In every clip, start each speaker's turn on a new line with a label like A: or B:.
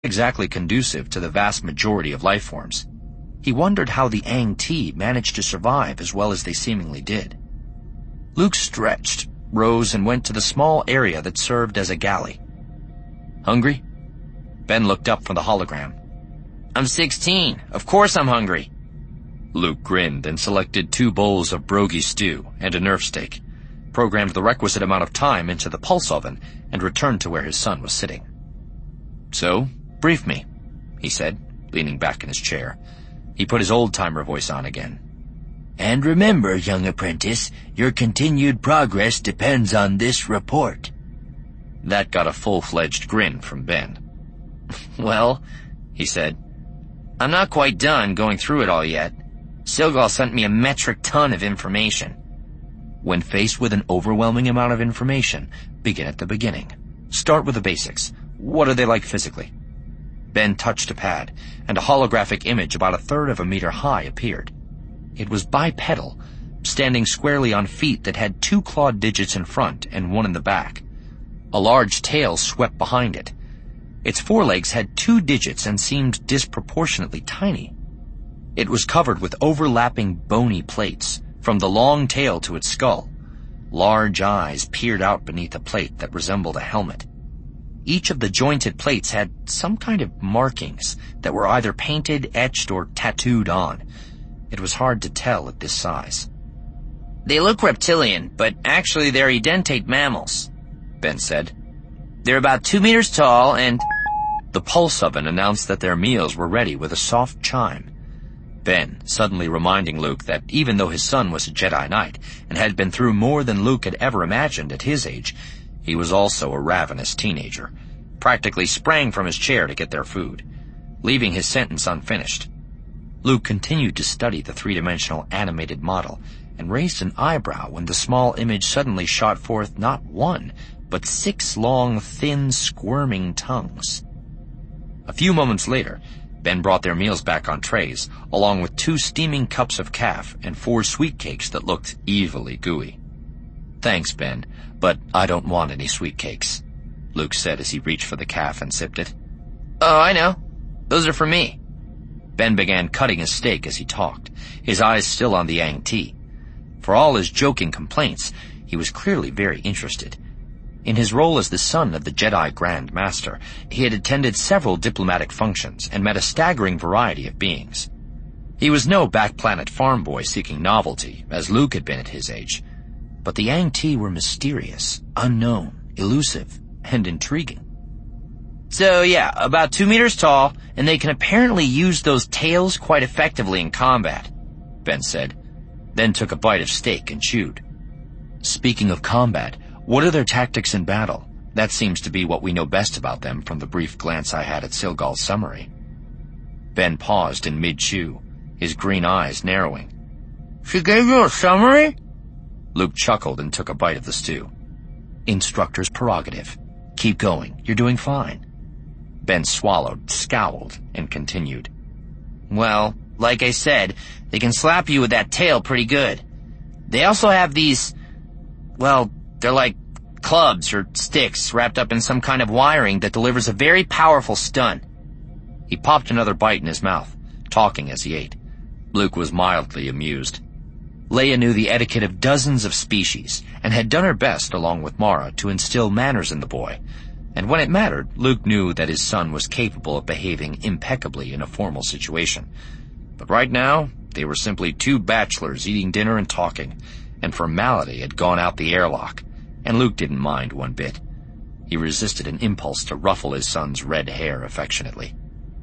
A: exactly conducive to the vast majority of life forms. He wondered how the Ang-T managed to survive as well as they seemingly did. Luke stretched, rose, and went to the small area that served as a galley. "Hungry?" Ben looked up from the hologram. "I'm 16. Of course I'm hungry." Luke grinned and selected 2 bowls of brogy stew and a nerf steak, programmed the requisite amount of time into the pulse oven, and returned to where his son was sitting. "So, brief me," he said, leaning back in his chair. He put his old-timer voice on again. "And remember, young apprentice, your continued progress depends on this report." That got a full-fledged grin from Ben. "Well," he said, "I'm not quite done going through it all yet. Silgal sent me a metric ton of information." When faced with an overwhelming amount of information, begin at the beginning. Start with the basics. What are they like physically? Ben touched a pad, and a holographic image about 1/3 of a meter high appeared. It was bipedal, standing squarely on feet that had 2 clawed digits in front and 1 in the back. A large tail swept behind it. Its forelegs had 2 digits and seemed disproportionately tiny. It was covered with overlapping bony plates, from the long tail to its skull. Large eyes peered out beneath a plate that resembled a helmet. Each of the jointed plates had some kind of markings that were either painted, etched, or tattooed on. It was hard to tell at this size. "They look reptilian, but actually they're edentate mammals," Ben said. "They're about 2 meters tall and—" The pulse oven announced that their meals were ready with a soft chime. Ben, suddenly reminding Luke that even though his son was a Jedi Knight and had been through more than Luke had ever imagined at his age, he was also a ravenous teenager, practically sprang from his chair to get their food, leaving his sentence unfinished. Luke continued to study the 3-dimensional animated model and raised an eyebrow when the small image suddenly shot forth not 1, but 6 long, thin, squirming tongues. A few moments later, Ben brought their meals back on trays, along with 2 steaming cups of calf and 4 sweet cakes that looked evilly gooey. "Thanks, Ben, but I don't want any sweet cakes," Luke said as he reached for the calf and sipped it. "Oh, I know. Those are for me." Ben began cutting his steak as he talked, his eyes still on the Ang-T. For all his joking complaints, he was clearly very interested. In his role as the son of the Jedi Grand Master, he had attended several diplomatic functions and met a staggering variety of beings. He was no back-planet farm boy seeking novelty, as Luke had been at his age. But the Ang-T were mysterious, unknown, elusive, and intriguing. "So yeah, about 2 meters tall, and they can apparently use those tails quite effectively in combat," Ben said, then took a bite of steak and chewed. "Speaking of combat, what are their tactics in battle? That seems to be what we know best about them from the brief glance I had at Silgal's summary." Ben paused in mid-chew, his green eyes narrowing. "She gave you a summary?" Luke chuckled and took a bite of the stew. "Instructor's prerogative. Keep going. You're doing fine." Ben swallowed, scowled, and continued. "Well, like I said, they can slap you with that tail pretty good. They also have these, well, they're like clubs or sticks wrapped up in some kind of wiring that delivers a very powerful stun." He popped another bite in his mouth, talking as he ate. Luke was mildly amused. Leia knew the etiquette of dozens of species and had done her best, along with Mara, to instill manners in the boy. And when it mattered, Luke knew that his son was capable of behaving impeccably in a formal situation. But right now, they were simply 2 bachelors eating dinner and talking, and formality had gone out the airlock, and Luke didn't mind one bit. He resisted an impulse to ruffle his son's red hair affectionately.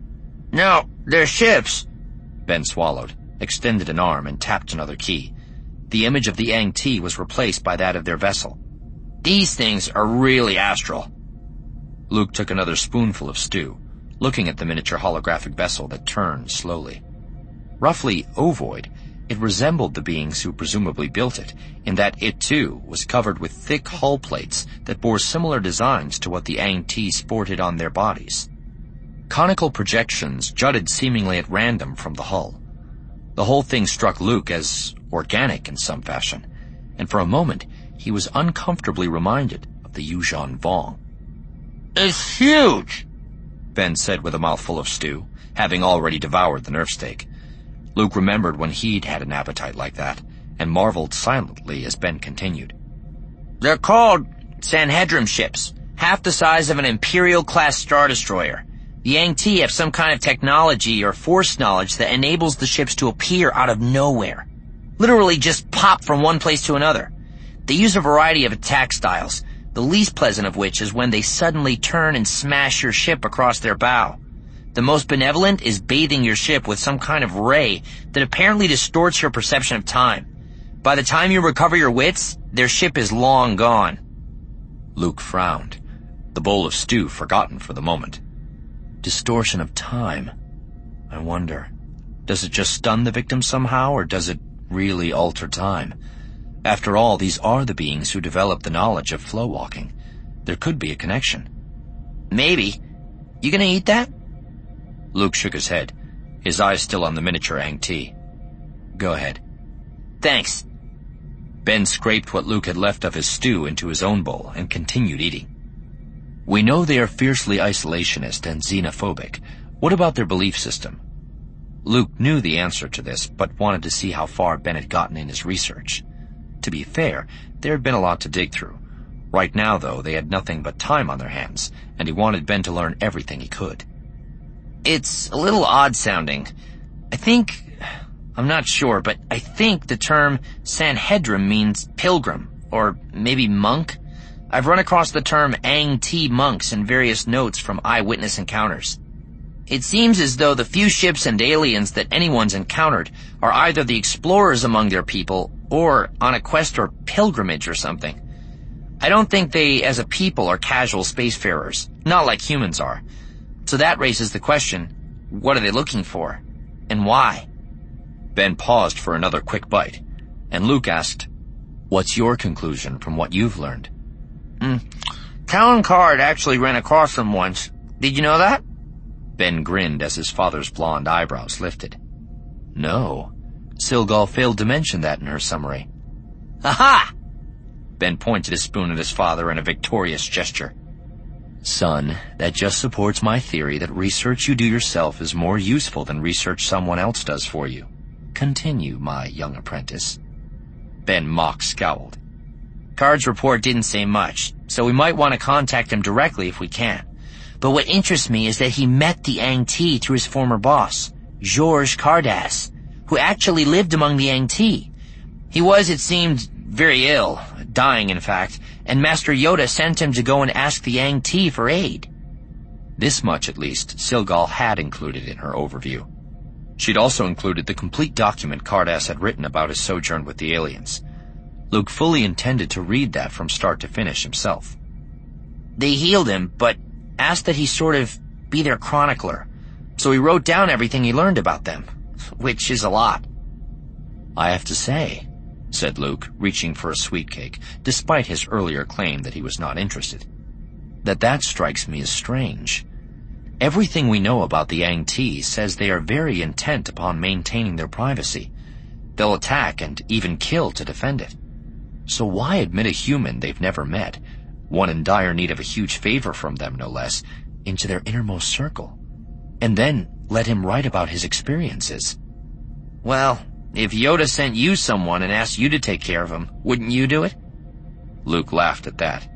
A: "No, they're ships." Ben swallowed, extended an arm, and tapped another key. The image of the Ang-T was replaced by that of their vessel. "These things are really astral." Luke took another spoonful of stew, looking at the miniature holographic vessel that turned slowly. Roughly ovoid, it resembled the beings who presumably built it, in that it, too, was covered with thick hull plates that bore similar designs to what the Ang-T sported on their bodies. Conical projections jutted seemingly at random from the hull. The whole thing struck Luke as organic in some fashion, and for a moment he was uncomfortably reminded of the Yuuzhan Vong. "It's huge!" Ben said with a mouthful of stew, having already devoured the nerf steak. Luke remembered when he'd had an appetite like that, and marveled silently as Ben continued. They're called Sanhedrin ships, half the size of an Imperial-class Star Destroyer. The Yang-T have some kind of technology or force knowledge that enables the ships to appear out of nowhere. Literally just pop from one place to another. They use a variety of attack styles, the least pleasant of which is when they suddenly turn and smash your ship across their bow. The most benevolent is bathing your ship with some kind of ray that apparently distorts your perception of time. By the time you recover your wits, their ship is long gone. Luke frowned, the bowl of stew forgotten for the moment. Distortion of time. I wonder, does it just stun the victim somehow, or does it really alter time? After all, these are the beings who developed the knowledge of flow walking. There could be a connection. Maybe. You gonna eat that? Luke shook his head, his eyes still on the miniature Yang-T. Go ahead. Thanks. Ben scraped what Luke had left of his stew into his own bowl and continued eating. We know they are fiercely isolationist and xenophobic. What about their belief system? Luke knew the answer to this, but wanted to see how far Ben had gotten in his research. To be fair, there had been a lot to dig through. Right now, though, they had nothing but time on their hands, and he wanted Ben to learn everything he could. It's a little odd-sounding. I'm not sure, but I think the term Sanhedrin means pilgrim, or maybe monk. I've run across the term Yang-T monks in various notes from eyewitness encounters. It seems as though the few ships and aliens that anyone's encountered are either the explorers among their people or on a quest or pilgrimage or something. I don't think they, as a people, are casual spacefarers, not like humans are. So that raises the question, what are they looking for? And why? Ben paused for another quick bite, and Luke asked, What's your conclusion from what you've learned? Talon Card actually ran across them once. Did you know that? Ben grinned as his father's blonde eyebrows lifted. No. Silgal failed to mention that in her summary. Aha! Ben pointed his spoon at his father in a victorious gesture. Son, that just supports my theory that research you do yourself is more useful than research someone else does for you. Continue, my young apprentice. Ben mock scowled. Card's report didn't say much, so we might want to contact him directly if we can. But what interests me is that he met the Yang-T through his former boss, Georges Cardass, who actually lived among the Yang-T. He was, it seemed, very ill, dying in fact, and Master Yoda sent him to go and ask the Yang-T for aid. This much, at least, Silgal had included in her overview. She'd also included the complete document Cardass had written about his sojourn with the aliens. Luke fully intended to read that from start to finish himself. They healed him, but asked that he sort of be their chronicler, so he wrote down everything he learned about them, which is a lot. I have to say, said Luke, reaching for a sweet cake, despite his earlier claim that he was not interested, that strikes me as strange. Everything we know about the Yang-T says they are very intent upon maintaining their privacy. They'll attack and even kill to defend it. So why admit a human they've never met, one in dire need of a huge favor from them no less, into their innermost circle? And then let him write about his experiences. Well, if Yoda sent you someone and asked you to take care of him, wouldn't you do it? Luke laughed at that.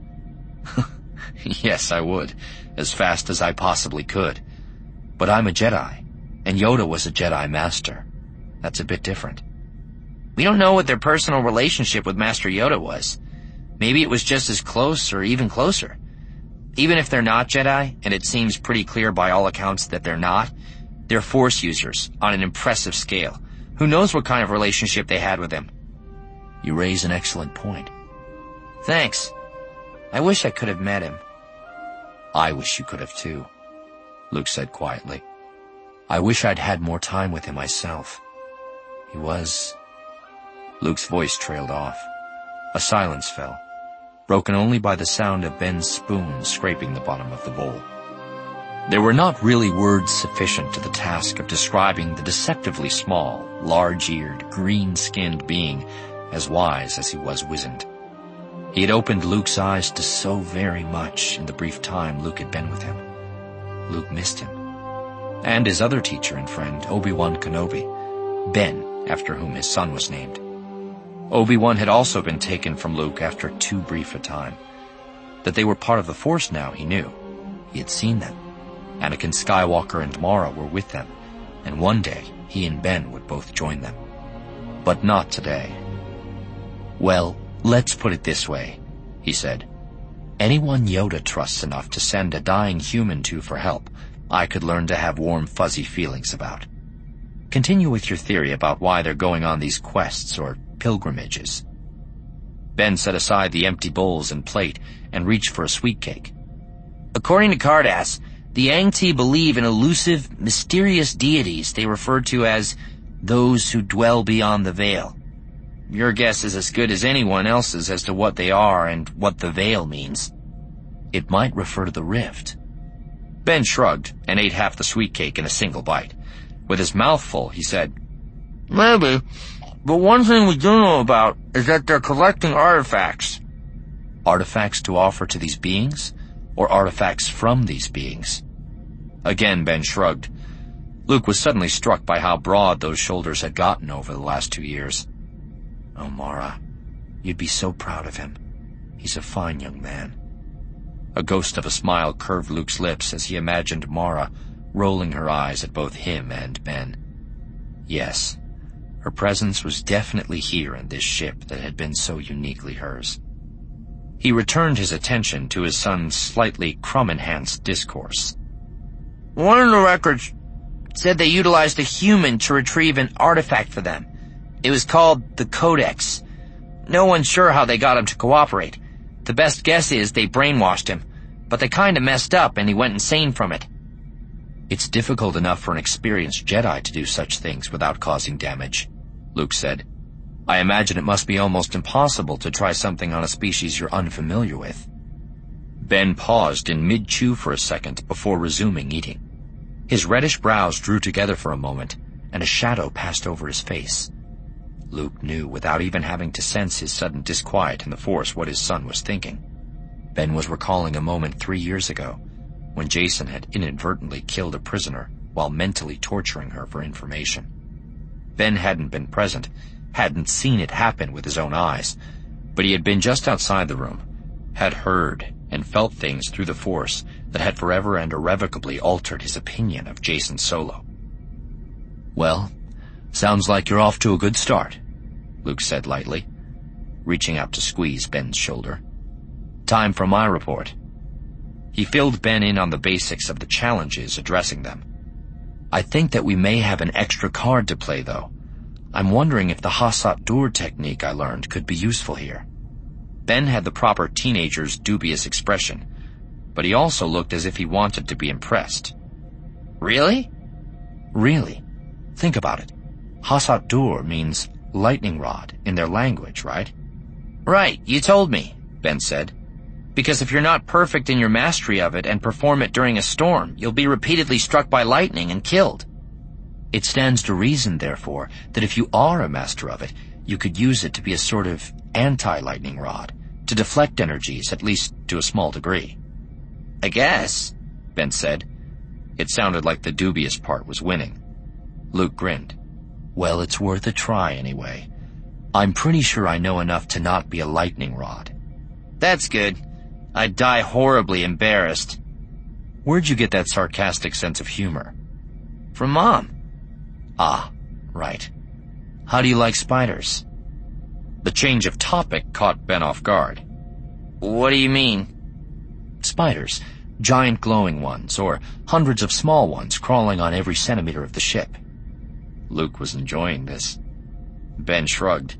A: Yes, I would, as fast as I possibly could. But I'm a Jedi, and Yoda was a Jedi Master. That's a bit different. We don't know what their personal relationship with Master Yoda was. Maybe it was just as close or even closer. Even if they're not Jedi, and it seems pretty clear by all accounts that they're not, they're Force users on an impressive scale. Who knows what kind of relationship they had with him? You raise an excellent point. Thanks. I wish I could have met him. I wish you could have too, Luke said quietly. I wish I'd had more time with him myself. He was... Luke's voice trailed off. A silence fell, broken only by the sound of Ben's spoon scraping the bottom of the bowl. There were not really words sufficient to the task of describing the deceptively small, large-eared, green-skinned being, as wise as he was wizened. He had opened Luke's eyes to so very much in the brief time Luke had been with him. Luke missed him. And his other teacher and friend, Obi-Wan Kenobi, Ben, after whom his son was named. Obi-Wan had also been taken from Luke after too brief a time. That they were part of the Force now, he knew. He had seen them. Anakin Skywalker and Mara were with them, and one day he and Ben would both join them. But not today. "Well, let's put it this way," he said. "Anyone Yoda trusts enough to send a dying human to for help, I could learn to have warm, fuzzy feelings about. Continue with your theory about why they're going on these quests or pilgrimages." Ben set aside the empty bowls and plate and reached for a sweet cake. "According to Cardass, the Ang-Ti believe in elusive, mysterious deities they refer to as those who dwell beyond the veil. Your guess is as good as anyone else's as to what they are and what the veil means." "It might refer to the rift." Ben shrugged and ate half the sweet cake in a single bite. With his mouth full, he said, "Maybe, but one thing we do know about is that they're collecting artifacts." "Artifacts to offer to these beings? Or artifacts from these beings?" Again Ben shrugged. Luke was suddenly struck by how broad those shoulders had gotten over the last 2 years. "Oh, Mara, you'd be so proud of him. He's a fine young man." A ghost of a smile curved Luke's lips as he imagined Mara rolling her eyes at both him and Ben. Yes, her presence was definitely here in this ship that had been so uniquely hers. He returned his attention to his son's slightly crumb-enhanced discourse. "One of the records said they utilized a human to retrieve an artifact for them. It was called the Codex. No one's sure how they got him to cooperate. The best guess is they brainwashed him, but they kinda messed up and he went insane from it." "It's difficult enough for an experienced Jedi to do such things without causing damage," Luke said. "I imagine it must be almost impossible to try something on a species you're unfamiliar with." Ben paused in mid-chew for a second before resuming eating. His reddish brows drew together for a moment, and a shadow passed over his face. Luke knew, without even having to sense his sudden disquiet in the Force, what his son was thinking. Ben was recalling a moment 3 years ago, when Jacen had inadvertently killed a prisoner while mentally torturing her for information. Ben hadn't been present, hadn't seen it happen with his own eyes, but he had been just outside the room, had heard and felt things through the Force that had forever and irrevocably altered his opinion of Jacen Solo. "Well, sounds like you're off to a good start," Luke said lightly, reaching out to squeeze Ben's shoulder. "Time for my report." He filled Ben in on the basics of the challenges addressing them. "I think that we may have an extra card to play, though. I'm wondering if the Hasat Dur technique I learned could be useful here." Ben had the proper teenager's dubious expression, but he also looked as if he wanted to be impressed. "Really?" "Really. Think about it. Hasat Dur means lightning rod in their language, right?" "Right, you told me," Ben said. "Because if you're not perfect in your mastery of it and perform it during a storm, you'll be repeatedly struck by lightning and killed." "It stands to reason, therefore, that if you are a master of it, you could use it to be a sort of anti-lightning rod, to deflect energies, at least to a small degree." "I guess," Ben said. It sounded like the dubious part was winning. Luke grinned. "Well, it's worth a try anyway. I'm pretty sure I know enough to not be a lightning rod." "That's good. I'd die horribly embarrassed." "Where'd you get that sarcastic sense of humor?" "From Mom." "Ah, right. How do you like spiders?" The change of topic caught Ben off guard. "What do you mean?" "Spiders. Giant glowing ones, or hundreds of small ones crawling on every centimeter of the ship." Luke was enjoying this. Ben shrugged.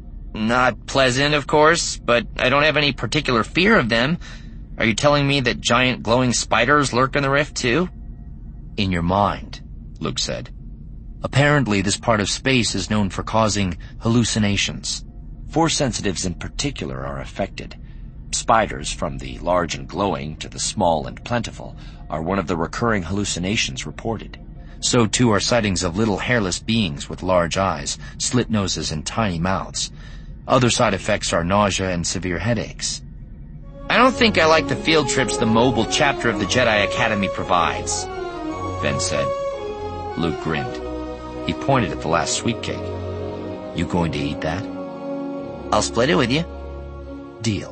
A: "Not pleasant, of course, but I don't have any particular fear of them. Are you telling me that giant glowing spiders lurk in the rift too?" "In your mind," Luke said. "Apparently this part of space is known for causing hallucinations. Force sensitives in particular are affected. Spiders, from the large and glowing to the small and plentiful, are one of the recurring hallucinations reported. So too are sightings of little hairless beings with large eyes, slit noses, and tiny mouths. Other side effects are nausea and severe headaches." I don't think I like the field trips the mobile chapter of the Jedi Academy provides, Ben said. Luke grinned. He pointed at the last sweet cake. You going to eat that? I'll split it with you. Deal.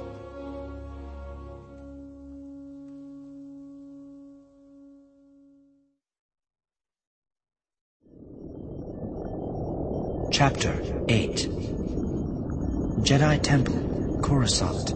B: Chapter 8 Jedi Temple, Coruscant.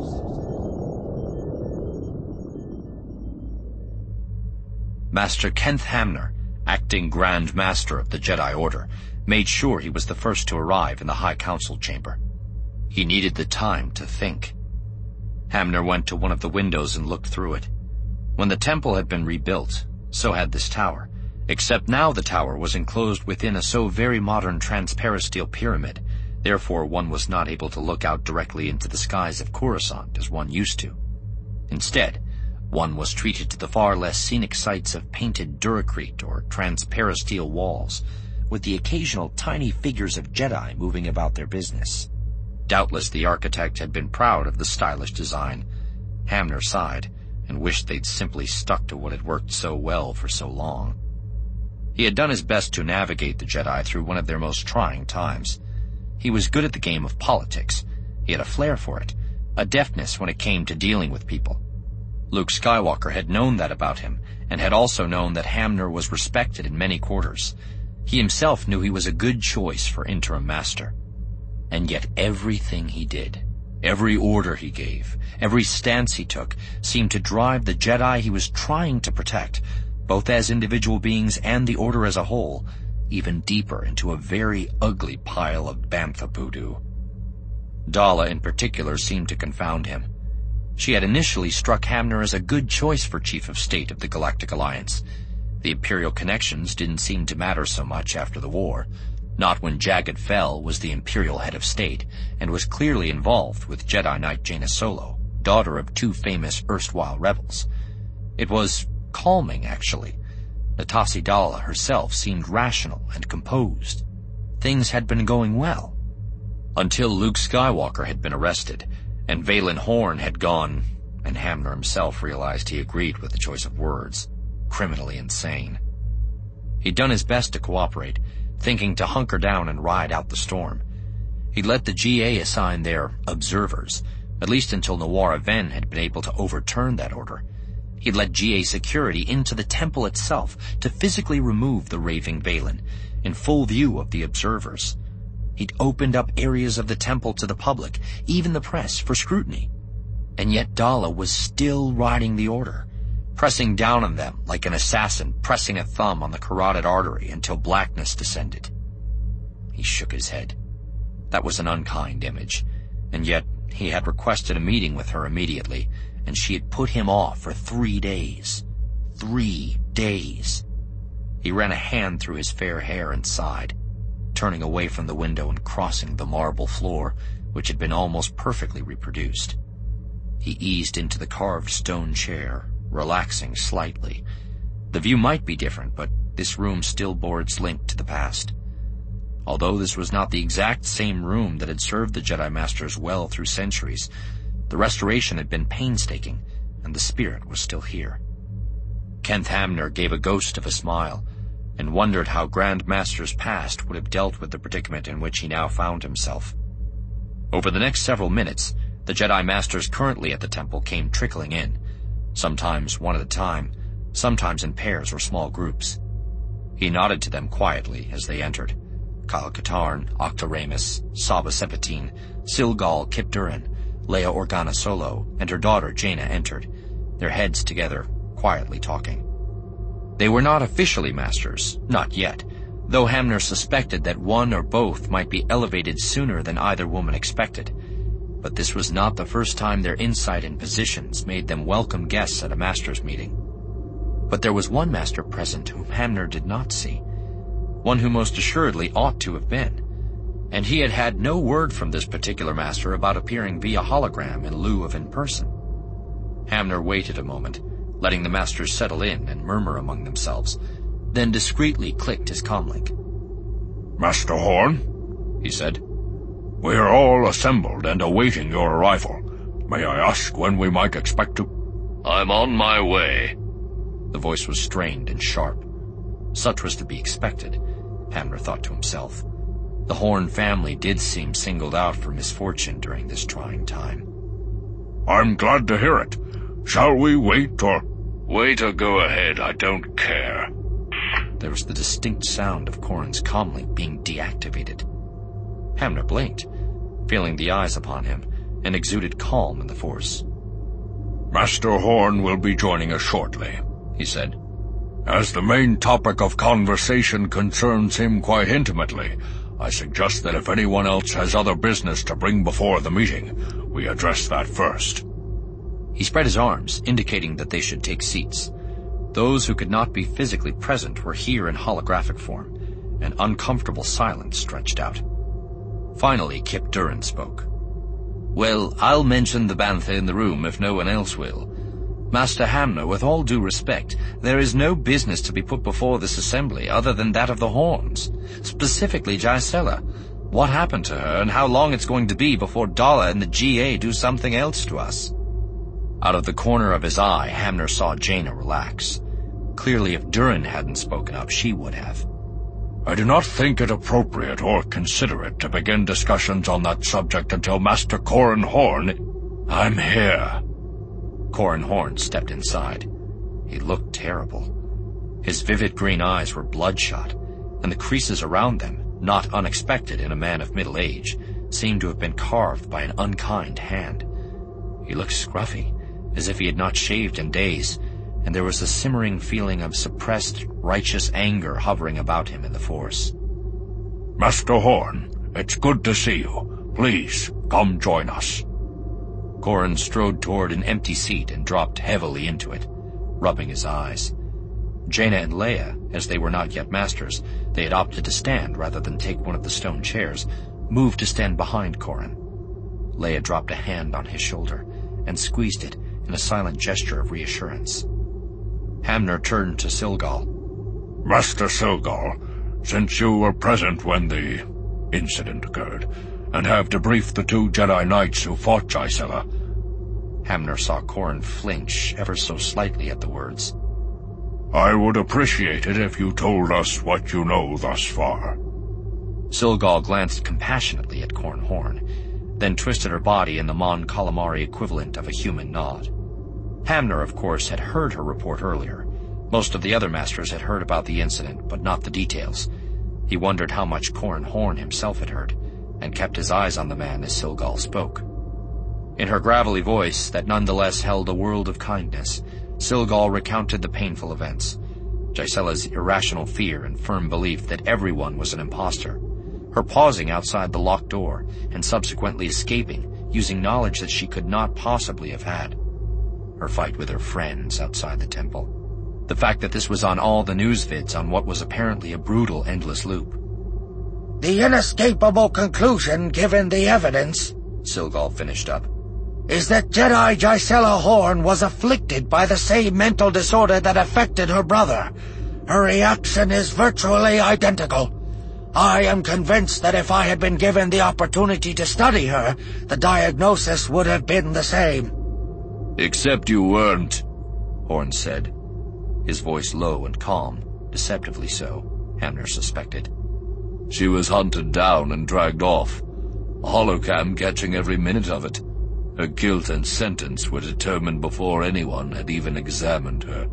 A: Master Kenth Hamner, acting Grand Master of the Jedi Order, made sure he was the first to arrive in the High Council chamber. He needed the time to think. Hamner went to one of the windows and looked through it. When the temple had been rebuilt, so had this tower, except now the tower was enclosed within a so very modern transparisteel pyramid, therefore one was not able to look out directly into the skies of Coruscant as one used to. Instead, one was treated to the far less scenic sights of painted duracrete or transparisteel walls, with the occasional tiny figures of Jedi moving about their business. Doubtless the architect had been proud of the stylish design. Hamner sighed and wished they'd simply stuck to what had worked so well for so long. He had done his best to navigate the Jedi through one of their most trying times. He was good at the game of politics. He had a flair for it, a deftness when it came to dealing with people. Luke Skywalker had known that about him, and had also known that Hamner was respected in many quarters. He himself knew he was a good choice for interim master. And yet everything he did, every order he gave, every stance he took, seemed to drive the Jedi he was trying to protect, both as individual beings and the Order as a whole, even deeper into a very ugly pile of bantha voodoo. Dala in particular seemed to confound him. She had initially struck Hamner as a good choice for Chief of State of the Galactic Alliance. The Imperial connections didn't seem to matter so much after the war, not when Jagged Fell was the Imperial head of state and was clearly involved with Jedi Knight Jaina Solo, daughter of two famous erstwhile rebels. It was calming, actually. Natassi Dala herself seemed rational and composed. Things had been going well. Until Luke Skywalker had been arrested, and Valen Horn had gone, and Hamner himself realized he agreed with the choice of words, criminally insane. He'd done his best to cooperate, thinking to hunker down and ride out the storm. He'd let the GA assign their observers, at least until Nawara Ven had been able to overturn that order. He'd let GA security into the temple itself to physically remove the raving Valen, in full view of the observers. He'd opened up areas of the temple to the public, even the press, for scrutiny. And yet Dala was still riding the order, pressing down on them like an assassin pressing a thumb on the carotid artery until blackness descended. He shook his head. That was an unkind image, and yet he had requested a meeting with her immediately, and she had put him off for 3 days. 3 days. He ran a hand through his fair hair and sighed, turning away from the window and crossing the marble floor, which had been almost perfectly reproduced. He eased into the carved stone chair, relaxing slightly. The view might be different, but this room still bore its link to the past. Although this was not the exact same room that had served the Jedi Masters well through centuries, the restoration had been painstaking, and the spirit was still here. Kenth Hamner gave a ghost of a smile, and wondered how Grand Masters past would have dealt with the predicament in which he now found himself. Over the next several minutes, the Jedi Masters currently at the temple came trickling in, sometimes one at a time, sometimes in pairs or small groups. He nodded to them quietly as they entered. Kyle Katarn, Octoramus, Saba Sepetine, Silgal Kip Durin, Leia Organa Solo, and her daughter Jaina entered, their heads together, quietly talking. They were not officially masters, not yet, though Hamner suspected that one or both might be elevated sooner than either woman expected. But this was not the first time their insight and positions made them welcome guests at a master's meeting. But there was one master present whom Hamner did not see, one who most assuredly ought to have been, and he had had no word from this particular master about appearing via hologram in lieu of in person. Hamner waited a moment, letting the masters settle in and murmur among themselves, then discreetly clicked his comlink.
C: "Master Horn," he said, "we are all assembled and awaiting your arrival. May I ask when we might expect to?
D: I'm on my way.
A: The voice was strained and sharp. Such was to be expected, Hamner thought to himself. The Horn family did seem singled out for misfortune during this trying time.
C: I'm glad to hear it. Shall we wait or...
D: Wait or go ahead, I don't care.
A: There was the distinct sound of Corrin's comlink being deactivated. Hamner blinked, feeling the eyes upon him, and exuded calm in the Force.
C: Master Horn will be joining us shortly, he said. As the main topic of conversation concerns him quite intimately, I suggest that if anyone else has other business to bring before the meeting, we address that first.
A: He spread his arms, indicating that they should take seats. Those who could not be physically present were here in holographic form. An uncomfortable silence stretched out. Finally, Kyp Durron spoke. Well, I'll mention the Bantha in the room if no one else will. Master Hamner, with all due respect, there is no business to be put before this assembly other than that of the Horns, specifically Gisela. What happened to her, and how long it's going to be before Dala and the GA do something else to us? Out of the corner of his eye, Hamner saw Jaina relax. Clearly, if Durron hadn't spoken up, she would have.
C: I do not think it appropriate or considerate to begin discussions on that subject until Master Corrin Horn... I'm here.
A: Corrin Horn stepped inside. He looked terrible. His vivid green eyes were bloodshot, and the creases around them, not unexpected in a man of middle age, seemed to have been carved by an unkind hand. He looked scruffy, as if he had not shaved in days, and there was a simmering feeling of suppressed, righteous anger hovering about him in the Force.
C: Master Horn, it's good to see you. Please, come join us.
A: Corrin strode toward an empty seat and dropped heavily into it, rubbing his eyes. Jaina and Leia, as they were not yet masters, they had opted to stand rather than take one of the stone chairs, moved to stand behind Corrin. Leia dropped a hand on his shoulder and squeezed it in a silent gesture of reassurance. Hamner turned to Silgal.
C: Master Silgal, since you were present when the incident occurred, and have debriefed the 2 Jedi Knights who fought Gisela...
A: Hamner saw Corrin flinch ever so slightly at the words.
C: I would appreciate it if you told us what you know thus far.
A: Silgal glanced compassionately at Corrin Horn, then twisted her body in the Mon Calamari equivalent of a human nod. Hamner, of course, had heard her report earlier. Most of the other masters had heard about the incident, but not the details. He wondered how much Corrin Horn himself had heard, and kept his eyes on the man as Silgal spoke. In her gravelly voice, that nonetheless held a world of kindness, Silgal recounted the painful events. Gisela's irrational fear and firm belief that everyone was an imposter. Her pausing outside the locked door, and subsequently escaping, using knowledge that she could not possibly have had. Her fight with her friends outside the temple. The fact that this was on all the news vids on what was apparently a brutal, endless loop.
E: The inescapable conclusion, given the evidence,
A: Silgal finished up,
E: is that Jedi Gisela Horn was afflicted by the same mental disorder that affected her brother. Her reaction is virtually identical. I am convinced that if I had been given the opportunity to study her, the diagnosis would have been the same.
D: Except you weren't,
A: Horn said, his voice low and calm, deceptively so, Hamner suspected.
D: She was hunted down and dragged off, a holocam catching every minute of it. Her guilt and sentence were determined before anyone had even examined her.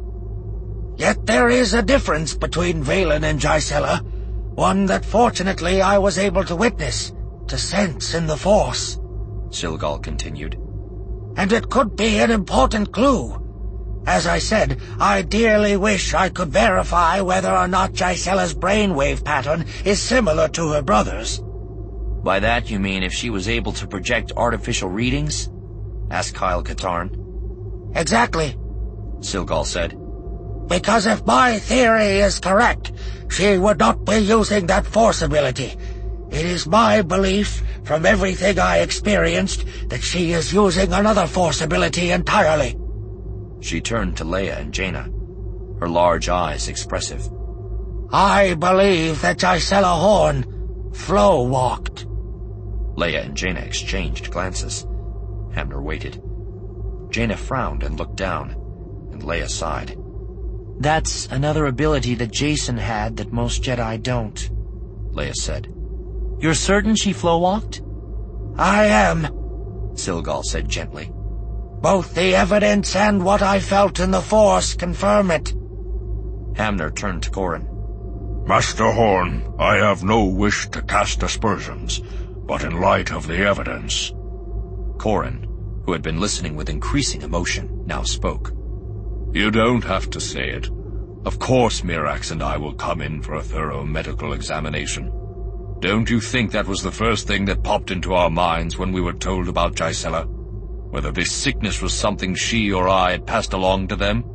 E: Yet there is a difference between Vaylin and Gisela, one that fortunately I was able to witness, to sense in the Force,
A: Silgal continued.
E: And it could be an important clue. As I said, I dearly wish I could verify whether or not Gisela's brainwave pattern is similar to her brother's.
A: By that you mean if she was able to project artificial readings? Asked Kyle Katarn.
E: Exactly,
A: Silgal said.
E: Because if my theory is correct, she would not be using that Force ability. It is my belief, from everything I experienced, that she is using another Force ability entirely.
A: She turned to Leia and Jaina, her large eyes expressive.
E: I believe that Gisela Horn flow-walked.
A: Leia and Jaina exchanged glances. Hamner waited. Jaina frowned and looked down, and Leia sighed.
B: That's another ability that Jacen had that most Jedi don't,
A: Leia said.
B: You're certain she flow-walked?
E: I am,
A: Silgal said gently.
E: Both the evidence and what I felt in the Force confirm it.
A: Hamner turned to Corran.
C: Master Horn, I have no wish to cast aspersions, but in light of the evidence...
A: Corran, who had been listening with increasing emotion, now spoke.
D: You don't have to say it. Of course Mirax and I will come in for a thorough medical examination. Don't you think that was the first thing that popped into our minds when we were told about Jysella? Whether this sickness was something she or I had passed along to them?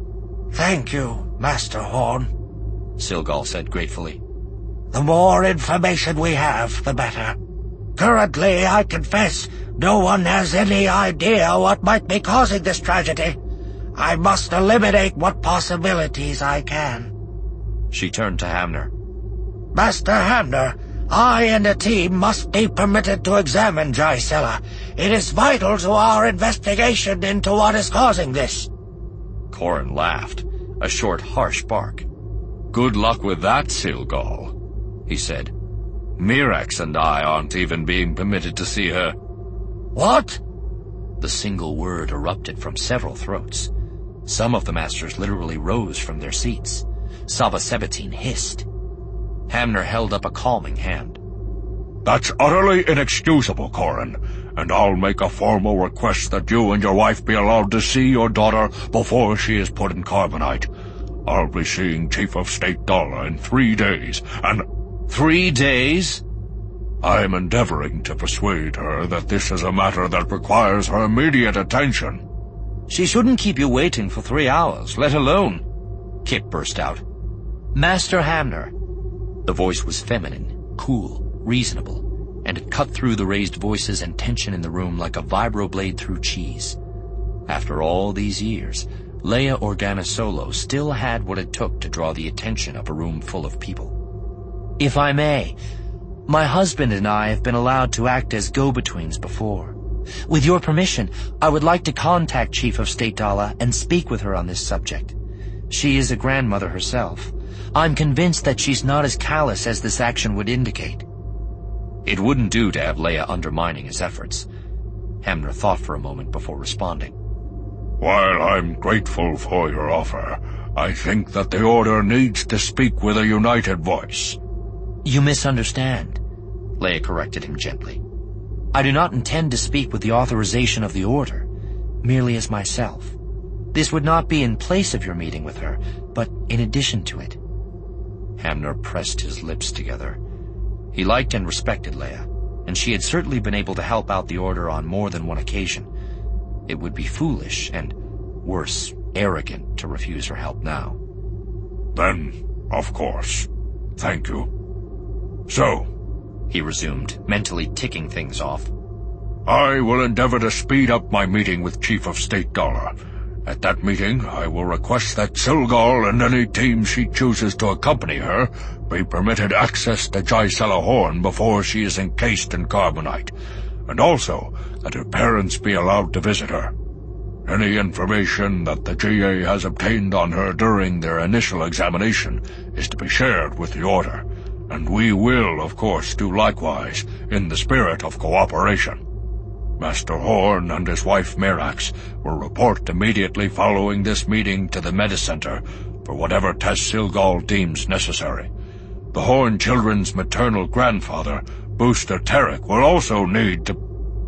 E: Thank you, Master Horn,
A: Silgal said gratefully.
E: The more information we have, the better. Currently, I confess, no one has any idea what might be causing this tragedy. I must eliminate what possibilities I can.
A: She turned to Hamner.
E: Master Hamner, I and a team must be permitted to examine Jysella. It is vital to our investigation into what is causing this.
A: Corran laughed, a short, harsh bark.
D: Good luck with that, Silgal, he said. Mirax and I aren't even being permitted to see her.
E: What?
A: The single word erupted from several throats. Some of the masters literally rose from their seats. Saba Sebatine hissed. Hamner held up a calming hand.
C: That's utterly inexcusable, Corran, and I'll make a formal request that you and your wife be allowed to see your daughter before she is put in carbonite. I'll be seeing Chief of State Dalla in 3 days, and...
A: 3 days?
C: I'm endeavoring to persuade her that this is a matter that requires her immediate attention.
A: She shouldn't keep you waiting for 3 hours, let alone... Kip burst out.
B: Master Hamner.
A: The voice was feminine, cool, reasonable, and it cut through the raised voices and tension in the room like a vibroblade through cheese. After all these years, Leia Organa Solo still had what it took to draw the attention of a room full of people.
B: If I may, my husband and I have been allowed to act as go-betweens before. With your permission, I would like to contact Chief of State Dalla and speak with her on this subject. She is a grandmother herself. I'm convinced that she's not as callous as this action would indicate.
A: It wouldn't do to have Leia undermining his efforts. Hamner thought for a moment before responding.
C: While I'm grateful for your offer, I think that the Order needs to speak with a united voice.
B: You misunderstand,
A: Leia corrected him gently.
B: I do not intend to speak with the authorization of the Order, merely as myself. This would not be in place of your meeting with her, but in addition to it.
A: Hamner pressed his lips together. He liked and respected Leia, and she had certainly been able to help out the Order on more than one occasion. It would be foolish and, worse, arrogant to refuse her help now.
C: Then, of course, thank you. So,
A: he resumed, mentally ticking things off,
C: I will endeavor to speed up my meeting with Chief of State Dalla. At that meeting, I will request that Silgal and any team she chooses to accompany her be permitted access to Jysella Horn before she is encased in carbonite, and also that her parents be allowed to visit her. Any information that the GA has obtained on her during their initial examination is to be shared with the Order, and we will, of course, do likewise in the spirit of cooperation. Master Horn and his wife Mirax will report immediately following this meeting to the Medicenter for whatever tests Silgal deems necessary. The Horn children's maternal grandfather, Booster Terek, will also need to...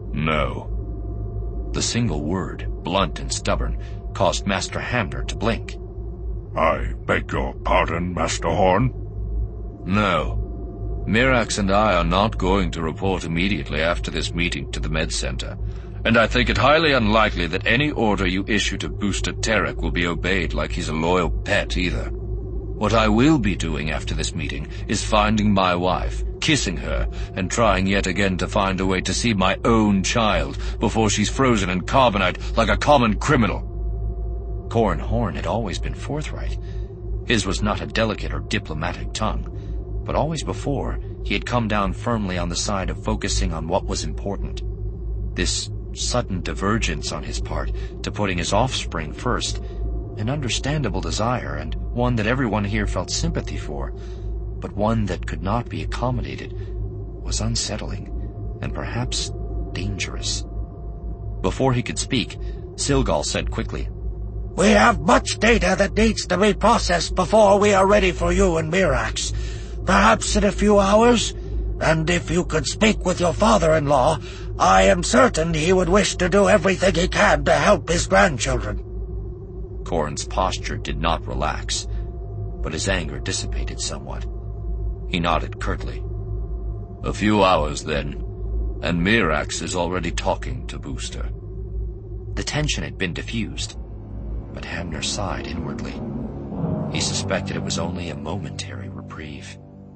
A: No. The single word, blunt and stubborn, caused Master Hamner to blink.
C: I beg your pardon, Master Horn?
D: No. Mirax and I are not going to report immediately after this meeting to the Med Center, and I think it highly unlikely that any order you issue to Booster Terek will be obeyed like he's a loyal pet either. What I will be doing after this meeting is finding my wife, kissing her, and trying yet again to find a way to see my own child before she's frozen in carbonite like a common criminal.
A: Corran Horn had always been forthright. His was not a delicate or diplomatic tongue, but always before, he had come down firmly on the side of focusing on what was important. This
B: sudden divergence on his part to putting his offspring first, an understandable desire, and one that everyone here felt sympathy for, but one that could not be accommodated, was unsettling and perhaps dangerous. Before he could speak, Silgal said quickly,
E: "We have much data that needs to be processed before we are ready for you and Mirax. Perhaps in a few hours, and if you could speak with your father-in-law, I am certain he would wish to do everything he can to help his grandchildren."
B: Corin's posture did not relax, but his anger dissipated somewhat. He nodded curtly.
C: "A few hours, then, and Mirax is already talking to Booster."
B: The tension had been diffused, but Hamner sighed inwardly. He suspected it was only a momentary reprieve.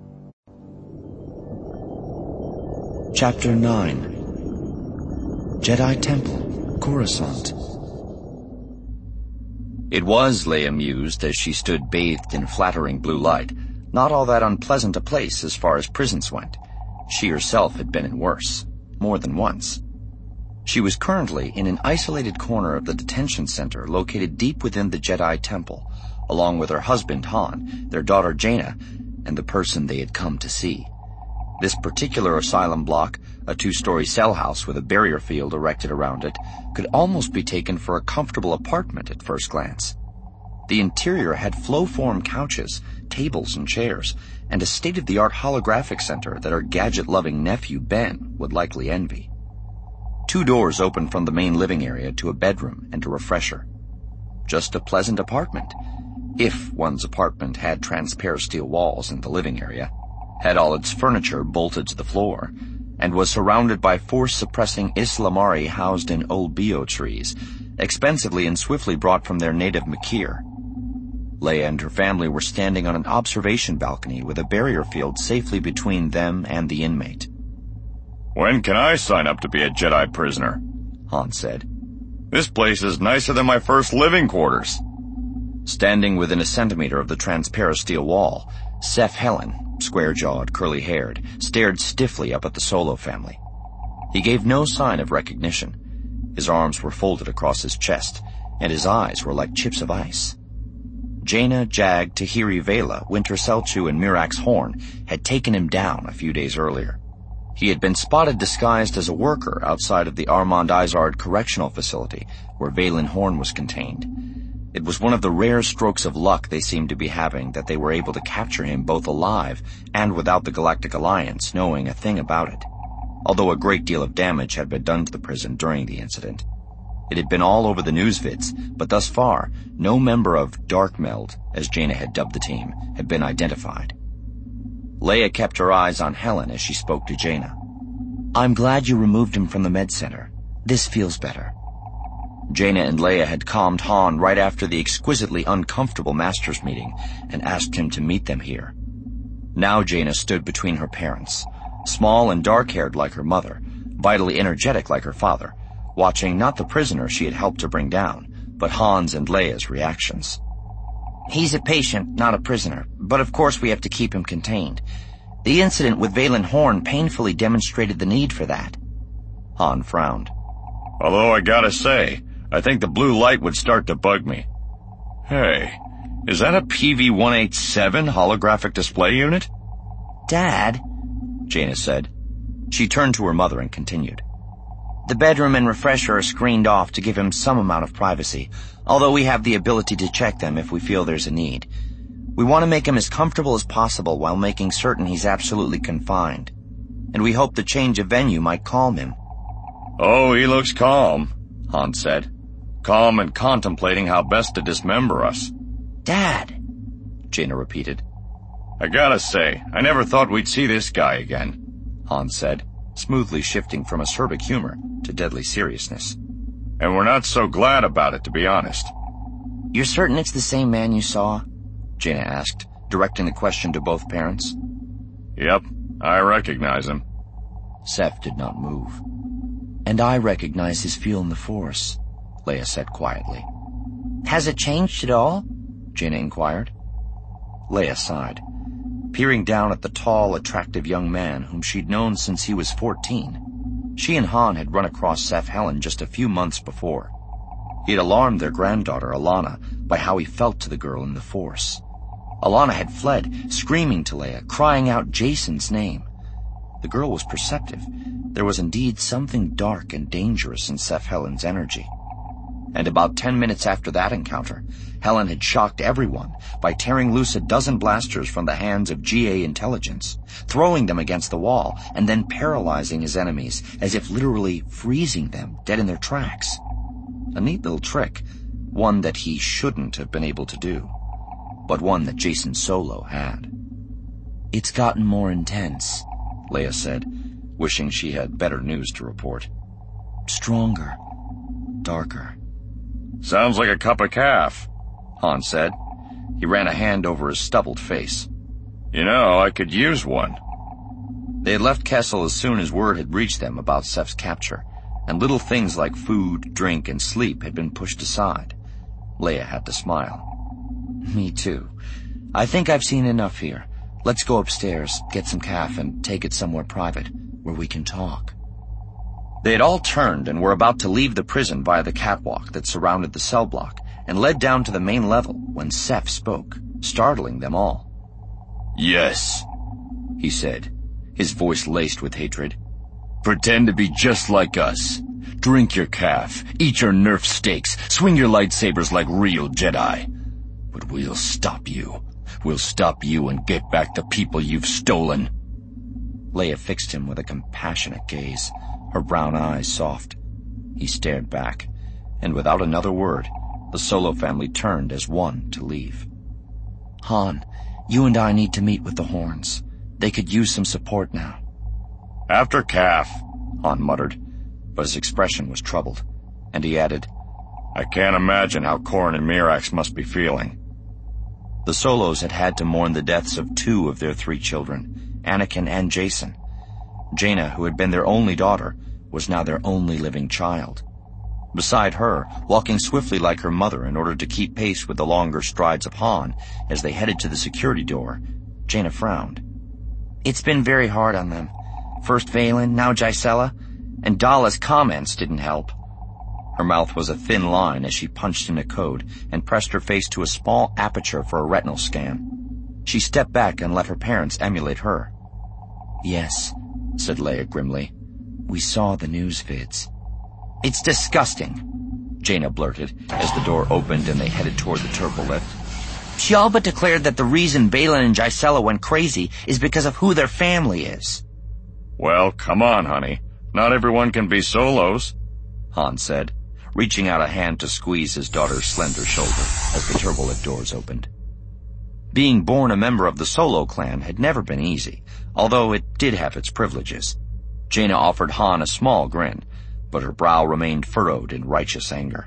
A: Chapter 9. Jedi Temple, Coruscant. It was, Leia mused as she stood bathed in flattering blue light, not all that unpleasant a place as far as prisons went. She herself had been in worse, more than once. She was currently in an isolated corner of the detention center located deep within the Jedi Temple, along with her husband Han, their daughter Jaina, and the person they had come to see. This particular asylum block, a 2-story cell house with a barrier field erected around it, could almost be taken for a comfortable apartment at first glance. The interior had flow-form couches, tables and chairs, and a state-of-the-art holographic center that her gadget-loving nephew Ben would likely envy. 2 doors opened from the main living area to a bedroom and a refresher. Just a pleasant apartment, if one's apartment had transparent steel walls in the living area, had all its furniture bolted to the floor, and was surrounded by force-suppressing Islamari housed in old bio trees, expensively and swiftly brought from their native Makir. Leia and her family were standing on an observation balcony with a barrier field safely between them and the inmate.
C: "When can I sign up to be a Jedi prisoner?"
A: Han said.
C: "This place is nicer than my first living quarters."
A: Standing within a centimeter of the transparent steel wall, Seth Helen, square-jawed, curly-haired, stared stiffly up at the Solo family. He gave no sign of recognition. His arms were folded across his chest, and his eyes were like chips of ice. Jaina, Jag, Tahiri Vela, Winter Selchu, and Mirax Horn had taken him down a few days earlier. He had been spotted disguised as a worker outside of the Armand Izard Correctional Facility, where Vaylin Horn was contained. It was one of the rare strokes of luck they seemed to be having that they were able to capture him both alive and without the Galactic Alliance knowing a thing about it. Although a great deal of damage had been done to the prison during the incident. It had been all over the news vids, but thus far, no member of Dark Meld, as Jaina had dubbed the team, had been identified. Leia kept her eyes on Helen as she spoke to Jaina. "I'm glad you removed him from the med center. This feels better." Jaina and Leia had calmed Han right after the exquisitely uncomfortable Masters meeting and asked him to meet them here. Now Jaina stood between her parents, small and dark-haired like her mother, vitally energetic like her father, watching not the prisoner she had helped to bring down, but Han's and Leia's reactions. "He's a patient, not a prisoner, but of course we have to keep him contained. The incident with Vaylin Horn painfully demonstrated the need for that." Han frowned.
C: "Although I gotta say, I think the blue light would start to bug me." "Hey, is that a PV-187 holographic display unit?"
A: "Dad," Jaina said. She turned to her mother and continued. "The bedroom and refresher are screened off to give him some amount of privacy, although we have the ability to check them if we feel there's a need. We want to make him as comfortable as possible while making certain he's absolutely confined. And we hope the change of venue might calm him."
C: "Oh, he looks calm," Han said. "Calm and contemplating how best to dismember us."
A: "Dad," Jaina repeated.
C: "I gotta say, I never thought we'd see this guy again,"
A: Han said, smoothly shifting from acerbic humor to deadly seriousness.
C: "And we're not so glad about it, to be honest."
A: "You're certain it's the same man you saw?" Jaina asked, directing the question to both parents.
C: "Yep, I recognize him."
A: Seth did not move. "And I recognize his feel in the Force," Leia said quietly. "Has it changed at all?" Jaina inquired. Leia sighed, peering down at the tall, attractive young man whom she'd known since he was 14. She and Han had run across Seth Helen just a few months before. He had alarmed their granddaughter, Alana, by how he felt to the girl in the Force. Alana had fled, screaming to Leia, crying out Jacen's name. The girl was perceptive. There was indeed something dark and dangerous in Seth Helen's energy. And about 10 minutes after that encounter, Helen had shocked everyone by tearing loose a dozen blasters from the hands of GA intelligence, throwing them against the wall, and then paralyzing his enemies, as if literally freezing them dead in their tracks. A neat little trick, one that he shouldn't have been able to do, but one that Jacen Solo had.
B: "It's gotten more intense,"
A: Leia said, wishing she had better news to report.
B: "Stronger. Darker."
C: Sounds like a cup of calf,
A: Han said. He ran a hand over his stubbled face.
C: You know, I could use one.
A: They had left Kessel as soon as word had reached them about Seth's capture, and little things like food, drink, and sleep had been pushed aside. Leia had to smile.
B: "Me too. I think I've seen enough here. Let's go upstairs, get some calf, and take it somewhere private, where we can talk."
A: They had all turned and were about to leave the prison via the catwalk that surrounded the cell block and led down to the main level when Seth spoke, startling them all.
C: Yes,
A: he said, his voice laced with hatred.
C: Pretend to be just like us. Drink your calf, eat your Nerf steaks, swing your lightsabers like real Jedi. But we'll stop you. We'll stop you and get back the people you've stolen.
A: Leia fixed him with a compassionate gaze, her brown eyes soft. He stared back, and without another word, the Solo family turned as one to leave.
B: "Han, you and I need to meet with the Horns. They could use some support now."
C: After calf,
A: Han muttered, but his expression was troubled, and he added,
C: I can't imagine how Corran and Mirax must be feeling.
A: The Solos had had to mourn the deaths of 2 of their 3 children, Anakin and Jacen. Jaina, who had been their only daughter, was now their only living child. Beside her, walking swiftly like her mother in order to keep pace with the longer strides of Han as they headed to the security door, Jaina frowned.
B: "It's been very hard on them. First Vaylin, now Gisela, and Dalla's comments didn't help."
A: Her mouth was a thin line as she punched in a code and pressed her face to a small aperture for a retinal scan. She stepped back and let her parents emulate her.
B: "Yes,"
A: said Leia grimly.
B: "We saw the news vids."
A: "It's disgusting," Jaina blurted as the door opened and they headed toward the turbolift.
B: "She all but declared that the reason Vaylin and Gisela went crazy is because of who their family is."
C: Well, come on, honey. Not everyone can be Solos,
A: Han said, reaching out a hand to squeeze his daughter's slender shoulder as the turbolift doors opened. Being born a member of the Solo clan had never been easy, although it did have its privileges. Jaina offered Han a small grin, but her brow remained furrowed in righteous anger.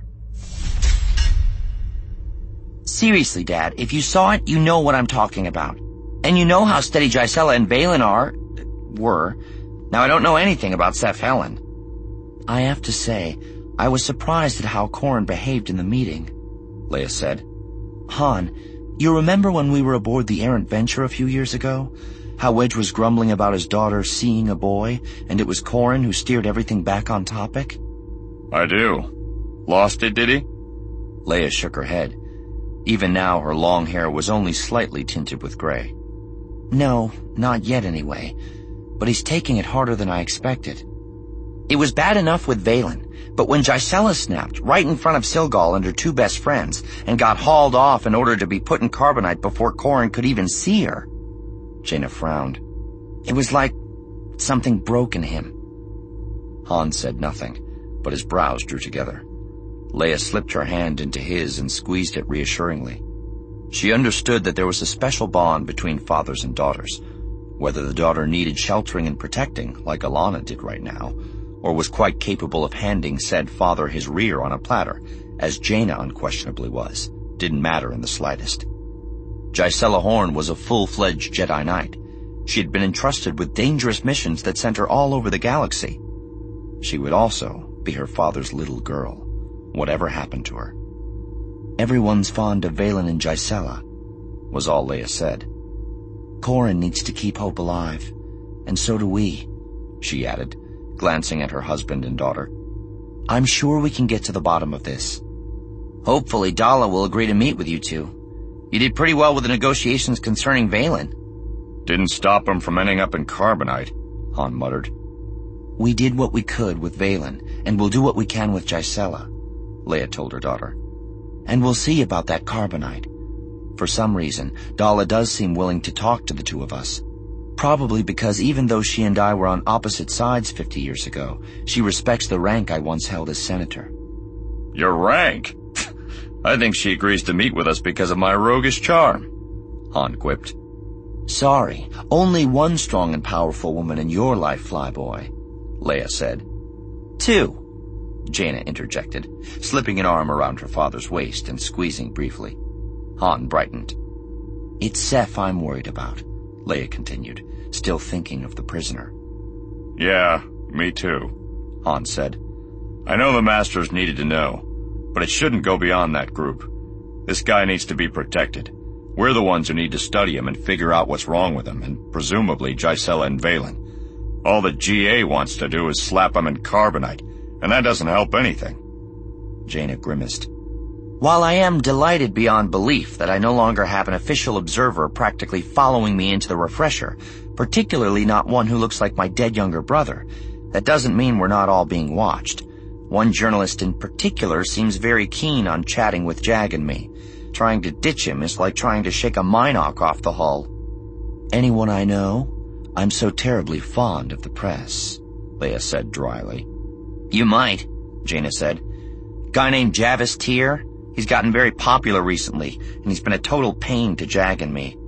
B: "Seriously, Dad, if you saw it, you know what I'm talking about. And you know how steady Gisela and Vaylin were. Now, I don't know anything about Seth Helen." "I have to say, I was surprised at how Corran behaved in the meeting,"
A: Leia said.
B: "Han, you remember when we were aboard the Errant Venture a few years ago? How Wedge was grumbling about his daughter seeing a boy, and it was Corran who steered everything back on topic?"
C: I do. Lost it, did he?
A: Leia shook her head. Even now, her long hair was only slightly tinted with gray.
B: "No, not yet anyway. But he's taking it harder than I expected. It was bad enough with Vaylin, but when Gisela snapped right in front of Silgal and her 2 best friends and got hauled off in order to be put in carbonite before Corran could even see her," Jaina frowned. "It was like something broke in him."
A: Han said nothing, but his brows drew together. Leia slipped her hand into his and squeezed it reassuringly. She understood that there was a special bond between fathers and daughters, whether the daughter needed sheltering and protecting, like Alana did right now, or was quite capable of handing said father his rear on a platter, as Jaina unquestionably was, didn't matter in the slightest. Gisela Horn was a full-fledged Jedi Knight. She had been entrusted with dangerous missions that sent her all over the galaxy. She would also be her father's little girl, whatever happened to her.
B: "Everyone's fond of Vaylin and Gisela,"
A: was all Leia said.
B: "Corran needs to keep hope alive, and so do we,"
A: she added, glancing at her husband and daughter. "I'm sure we can get to the bottom of this. Hopefully Dalla will agree to meet with you two. You did pretty well with the negotiations concerning Valen."
C: Didn't stop him from ending up in carbonite, Han muttered.
A: "We did what we could with Valen, and we'll do what we can with Gisela," Leia told her daughter. "And we'll see about that carbonite. For some reason, Dalla does seem willing to talk to the two of us. Probably because even though she and I were on opposite sides 50 years ago, she respects the rank I once held as senator."
C: Your rank? I think she agrees to meet with us because of my roguish charm, Han quipped.
A: "Sorry, only one strong and powerful woman in your life, Flyboy," Leia said. "Two," Jaina interjected, slipping an arm around her father's waist and squeezing briefly. Han brightened. "It's Seth I'm worried about," Leia continued, still thinking of the prisoner.
C: Yeah, me too, Han said. I know the Masters needed to know, but it shouldn't go beyond that group. This guy needs to be protected. We're the ones who need to study him and figure out what's wrong with him, and presumably Gisela and Valen. All the GA wants to do is slap him in carbonite, and that doesn't help anything.
A: Jaina grimaced. "While I am delighted beyond belief that I no longer have an official observer practically following me into the refresher, particularly not one who looks like my dead younger brother, that doesn't mean we're not all being watched. One journalist in particular seems very keen on chatting with Jag and me. Trying to ditch him is like trying to shake a Minoc off the hull." "Anyone I know? I'm so terribly fond of the press," Leia said dryly. "You might," Jaina said. "Guy named Javis Tyr? He's gotten very popular recently, and he's been a total pain to Jag and me."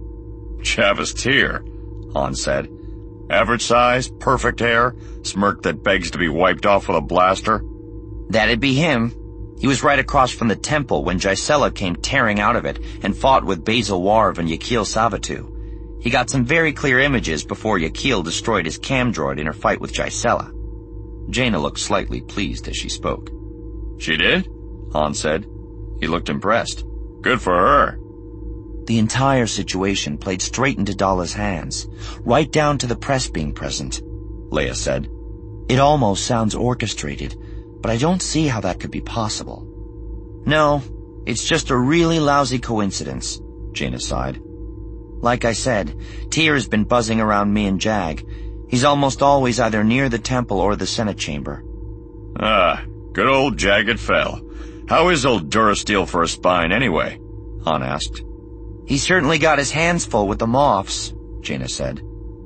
C: Javis Tyr, Han said. Average size, perfect hair, smirk that begs to be wiped off with a blaster.
A: "That'd be him. He was right across from the temple when Gisela came tearing out of it and fought with Basil Warv and Yakil Savatu. He got some very clear images before Yakil destroyed his cam droid in her fight with Gisela." Jaina looked slightly pleased as she spoke.
C: She did? Han said. He looked impressed. Good for her.
A: "The entire situation played straight into Dalla's hands, right down to the press being present," Leia said. "It almost sounds orchestrated, but I don't see how that could be possible." "No, it's just a really lousy coincidence," Jaina sighed. "Like I said, Tyr has been buzzing around me and Jag. He's almost always either near the temple or the Senate chamber."
C: Ah, good old Jagged Fell. How is old Durasteel for a spine anyway? Han asked.
A: "He's certainly got his hands full with the Moffs," Jaina said.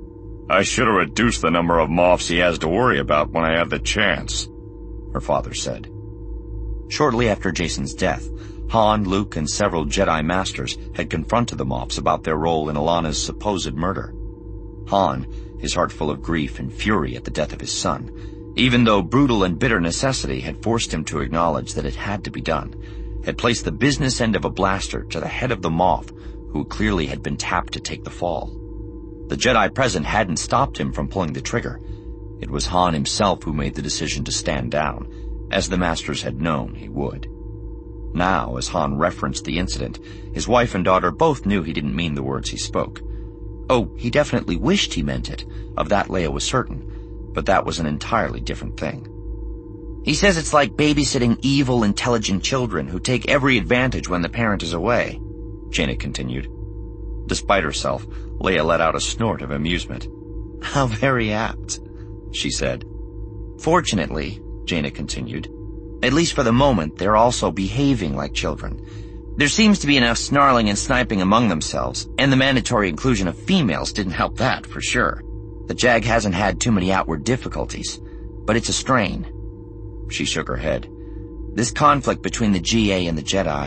C: I should have reduced the number of Moffs he has to worry about when I have the chance, her father said.
A: Shortly after Jason's death, Han, Luke, and several Jedi Masters had confronted the Moffs about their role in Alana's supposed murder. Han, his heart full of grief and fury at the death of his son, even though brutal and bitter necessity had forced him to acknowledge that it had to be done, had placed the business end of a blaster to the head of the Moff, who clearly had been tapped to take the fall. The Jedi present hadn't stopped him from pulling the trigger. It was Han himself who made the decision to stand down, as the Masters had known he would. Now, as Han referenced the incident, his wife and daughter both knew he didn't mean the words he spoke. Oh, he definitely wished he meant it, of that Leia was certain, but that was an entirely different thing. "He says it's like babysitting evil, intelligent children who take every advantage when the parent is away," Jaina continued. Despite herself, Leia let out a snort of amusement. "How very apt," she said. "Fortunately," Jaina continued, "at least for the moment, they're also behaving like children. There seems to be enough snarling and sniping among themselves, and the mandatory inclusion of females didn't help that, for sure. The Jag hasn't had too many outward difficulties, but it's a strain." She shook her head. "This conflict between the GA and the Jedi."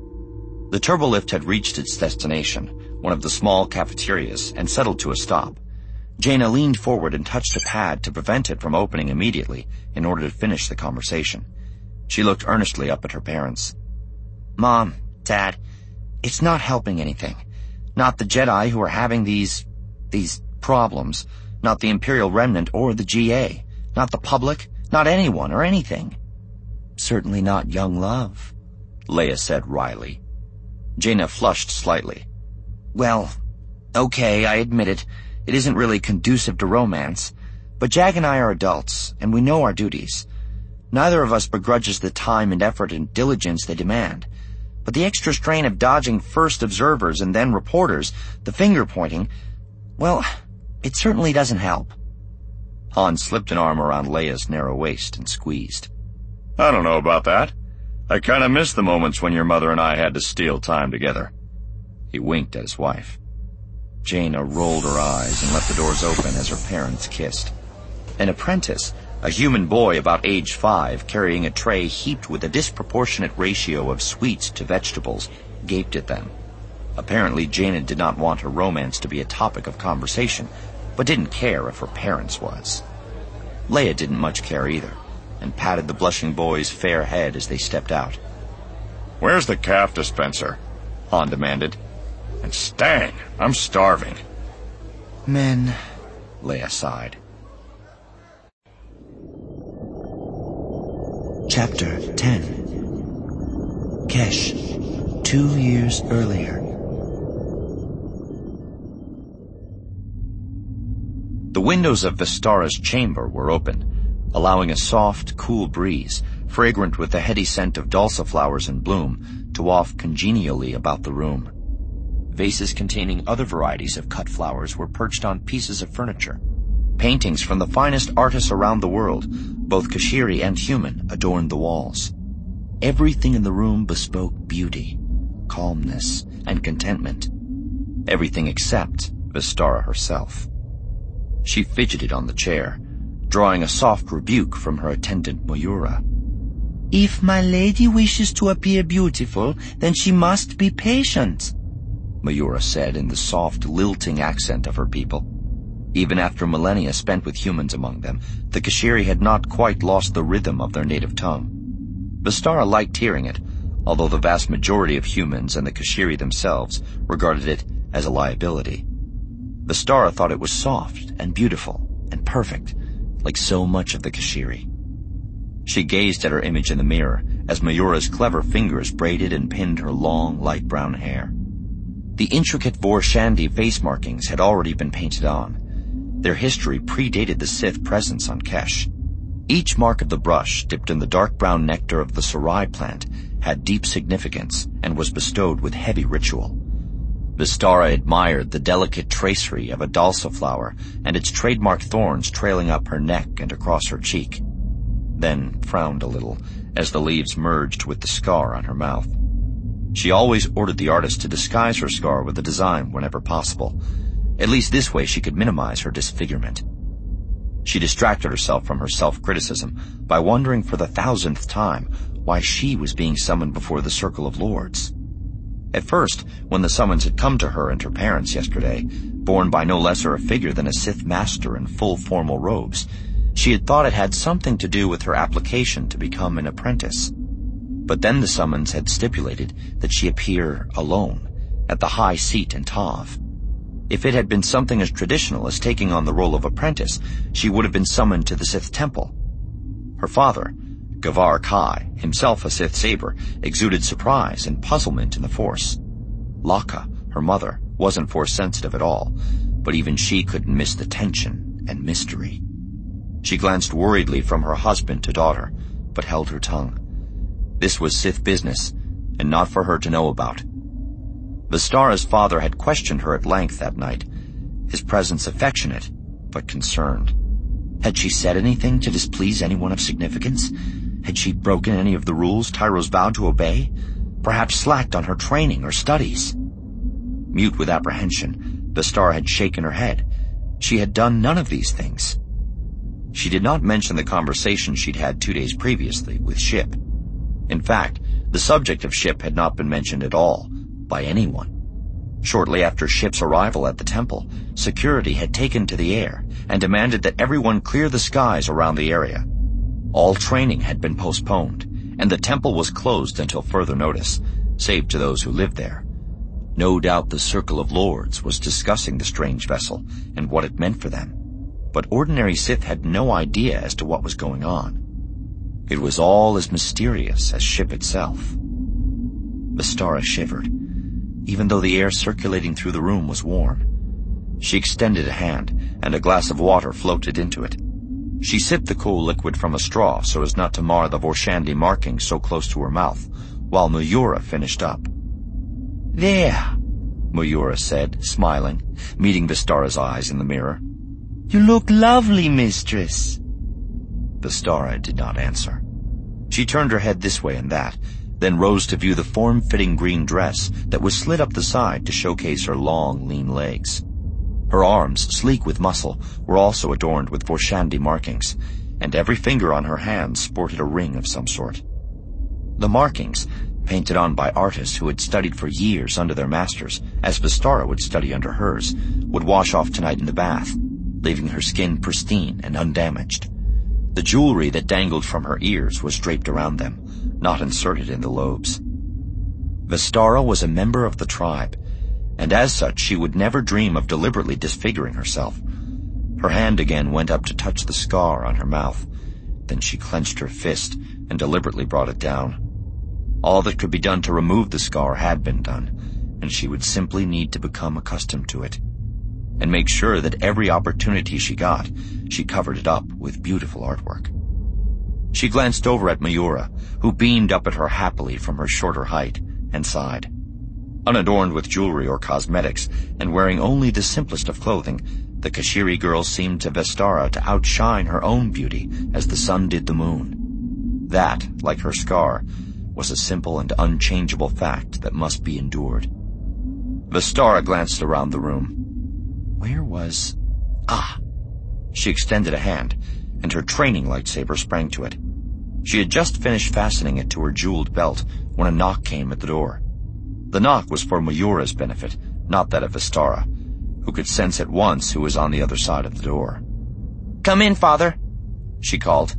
A: The turbolift had reached its destination, one of the small cafeterias, and settled to a stop. Jaina leaned forward and touched a pad to prevent it from opening immediately in order to finish the conversation. She looked earnestly up at her parents. "Mom, Dad, it's not helping anything. Not the Jedi who are having these problems, not the Imperial Remnant or the GA, not the public, not anyone or anything." "Certainly not young love," Leia said wryly. Jaina flushed slightly. "Well, okay, I admit it. It isn't really conducive to romance. But Jag and I are adults, and we know our duties. Neither of us begrudges the time and effort and diligence they demand. But the extra strain of dodging first observers and then reporters, the finger-pointing, well, it certainly doesn't help.
D: Hans slipped an arm around Leia's narrow waist and squeezed.
C: I don't know about that. I kind of miss the moments when your mother and I had to steal time together.
D: He winked at his wife.
A: Jaina rolled her eyes and left the doors open as her parents kissed. An apprentice, a human boy about age 5, carrying a tray heaped with a disproportionate ratio of sweets to vegetables, gaped at them. Apparently, Jaina did not want her romance to be a topic of conversation, but didn't care if her parents was. Leia didn't much care either, and patted the blushing boy's fair head as they stepped out.
C: "Where's the calf dispenser?" Han demanded. "And Stang, I'm starving."
A: Men, Leia sighed. Chapter 10. Kesh, 2 years earlier. The windows of Vistara's chamber were open, allowing a soft, cool breeze, fragrant with the heady scent of dulse flowers in bloom, to waft congenially about the room. Vases containing other varieties of cut flowers were perched on pieces of furniture. Paintings from the finest artists around the world, both Kashiri and human, adorned the walls. Everything in the room bespoke beauty, calmness, and contentment. Everything except Vistara herself. She fidgeted on the chair, drawing a soft rebuke from her attendant Mayura. "If my lady wishes to appear beautiful, then she must be patient," Mayura said in the soft, lilting accent of her people. Even after millennia spent with humans among them, the Kashiri had not quite lost the rhythm of their native tongue. Vistara liked hearing it, although the vast majority of humans and the Kashiri themselves regarded it as a liability. Vistara thought it was soft and beautiful and perfect, like so much of the Kashiri. She gazed at her image in the mirror as Mayura's clever fingers braided and pinned her long, light brown hair. The intricate Vorshandi face markings had already been painted on. Their history predated the Sith presence on Kesh. Each mark of the brush, dipped in the dark brown nectar of the Sarai plant, had deep significance and was bestowed with heavy ritual. Vistara admired the delicate tracery of a dalsa flower and its trademark thorns trailing up her neck and across her cheek, then frowned a little as the leaves merged with the scar on her mouth. She always ordered the artist to disguise her scar with a design whenever possible. At least this way she could minimize her disfigurement. She distracted herself from her self-criticism by wondering for the 1,000th time why she was being summoned before the Circle of Lords. At first, when the summons had come to her and her parents yesterday, borne by no lesser a figure than a Sith master in full formal robes, she had thought it had something to do with her application to become an apprentice. But then the summons had stipulated that she appear alone, at the high seat in Tav. If it had been something as traditional as taking on the role of apprentice, she would have been summoned to the Sith temple. Her father, Gavar Kai, himself a Sith saber, exuded surprise and puzzlement in the Force. Laka, her mother, wasn't Force-sensitive at all, but even she couldn't miss the tension and mystery. She glanced worriedly from her husband to daughter, but held her tongue. This was Sith business, and not for her to know about. Vistara's father had questioned her at length that night, his presence affectionate, but concerned. Had she said anything to displease anyone of significance? Had she broken any of the rules Tyros vowed to obey? Perhaps slacked on her training or studies? Mute with apprehension, Vistara had shaken her head. She had done none of these things. She did not mention the conversation she'd had 2 days previously with Ship. In fact, the subject of Ship had not been mentioned at all, by anyone. Shortly after Ship's arrival at the temple, security had taken to the air and demanded that everyone clear the skies around the area. All training had been postponed, and the temple was closed until further notice, save to those who lived there. No doubt the Circle of Lords was discussing the strange vessel and what it meant for them, but ordinary Sith had no idea as to what was going on. It was all as mysterious as Ship itself. Vistara shivered, even though the air circulating through the room was warm. She extended a hand, and a glass of water floated into it. She sipped the cool liquid from a straw so as not to mar the Vorshandi marking so close to her mouth, while Mayura finished up.
B: There,
A: Mayura said, smiling, meeting Vistara's eyes in the mirror.
B: You look lovely, mistress.
A: Vistara did not answer. She turned her head this way and that, then rose to view the form-fitting green dress that was slid up the side to showcase her long, lean legs. Her arms, sleek with muscle, were also adorned with Vorshandi markings, and every finger on her hand sported a ring of some sort. The markings, painted on by artists who had studied for years under their masters, as Vistara would study under hers, would wash off tonight in the bath, leaving her skin pristine and undamaged. The jewelry that dangled from her ears was draped around them, not inserted in the lobes. Vistara was a member of the tribe, and as such she would never dream of deliberately disfiguring herself. Her hand again went up to touch the scar on her mouth. Then she clenched her fist and deliberately brought it down. All that could be done to remove the scar had been done, and she would simply need to become accustomed to it, and make sure that every opportunity she got, she covered it up with beautiful artwork. She glanced over at Mayura, who beamed up at her happily from her shorter height, and sighed. Unadorned with jewelry or cosmetics, and wearing only the simplest of clothing, the Kashiri girl seemed to Vistara to outshine her own beauty as the sun did the moon. That, like her scar, was a simple and unchangeable fact that must be endured. Vistara glanced around the room. Where was... Ah! She extended a hand, and her training lightsaber sprang to it. She had just finished fastening it to her jeweled belt when a knock came at the door. The knock was for Mayura's benefit, not that of Vistara, who could sense at once who was on the other side of the door.
B: Come in, father,
A: she called.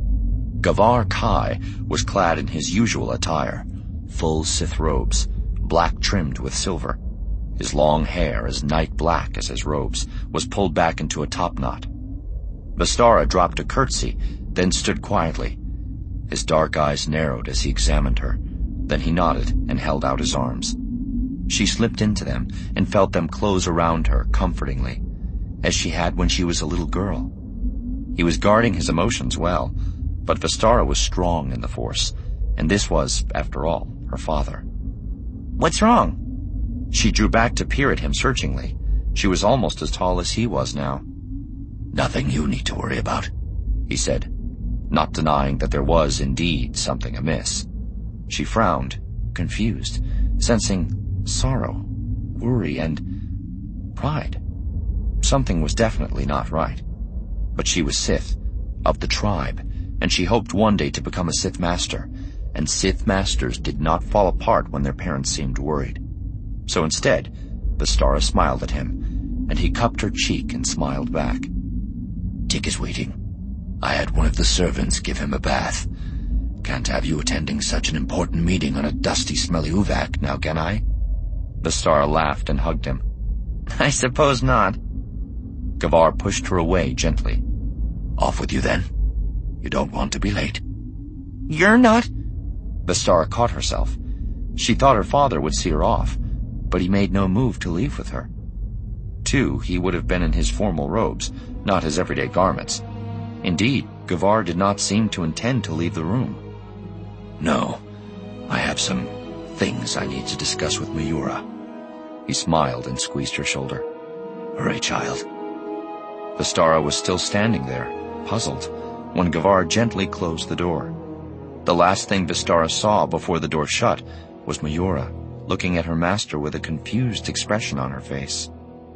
A: Gavar Kai was clad in his usual attire, full Sith robes, black trimmed with silver. His long hair, as night black as his robes, was pulled back into a top knot. Vistara dropped a curtsy, then stood quietly. His dark eyes narrowed as he examined her. Then he nodded and held out his arms. She slipped into them and felt them close around her comfortingly, as she had when she was a little girl. He was guarding his emotions well, but Vistara was strong in the Force, and this was, after all, her father.
B: What's wrong?
A: She drew back to peer at him searchingly. She was almost as tall as he was now.
E: Nothing you need to worry about,
A: he said, not denying that there was indeed something amiss. She frowned, confused, sensing sorrow, worry, and pride. Something was definitely not right. But she was Sith, of the tribe, and she hoped one day to become a Sith Master, and Sith Masters did not fall apart when their parents seemed worried. So instead, Vistara smiled at him, and he cupped her cheek and smiled back.
E: Tick is waiting. I had one of the servants give him a bath. Can't have you attending such an important meeting on a dusty, smelly uvak, now can I?
A: Vistara laughed and hugged him.
B: I suppose not.
A: Gavar pushed her away gently.
E: Off with you then. You don't want to be late.
B: You're not?
A: Vistara caught herself. She thought her father would see her off, but he made no move to leave with her. Too, he would have been in his formal robes, not his everyday garments. Indeed, Gavar did not seem to intend to leave the room.
E: No, I have some things I need to discuss with Mayura.
A: He smiled and squeezed her shoulder.
E: Hurry, child.
A: Vistara was still standing there, puzzled, when Gavar gently closed the door. The last thing Vistara saw before the door shut was Mayura, looking at her master with a confused expression on her face.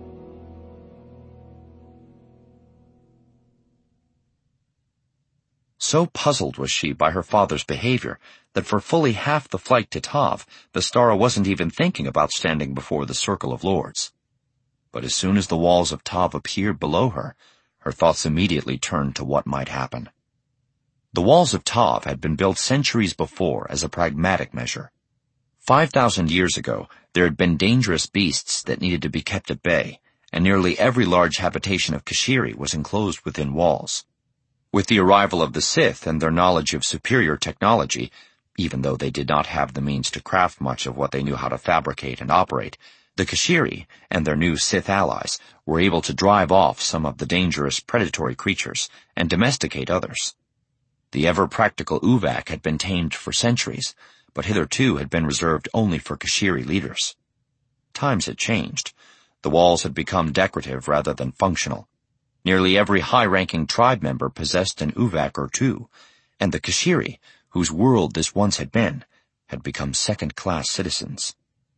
A: So puzzled was she by her father's behavior that for fully half the flight to Tav, Vistara wasn't even thinking about standing before the circle of lords. But as soon as the walls of Tav appeared below her, her thoughts immediately turned to what might happen. The walls of Tav had been built centuries before as a pragmatic measure. 5,000 years ago, there had been dangerous beasts that needed to be kept at bay, and nearly every large habitation of Kashiri was enclosed within walls. With the arrival of the Sith and their knowledge of superior technology, even though they did not have the means to craft much of what they knew how to fabricate and operate, The Kashiri and their new Sith allies were able to drive off some of the dangerous predatory creatures and domesticate others. The ever-practical Uvak had been tamed for centuries, but hitherto had been reserved only for Kashiri leaders. Times had changed. The walls had become decorative rather than functional. Nearly every high-ranking tribe member possessed an Uvak or two, and the Kashiri, whose world this once had been, had become second-class citizens.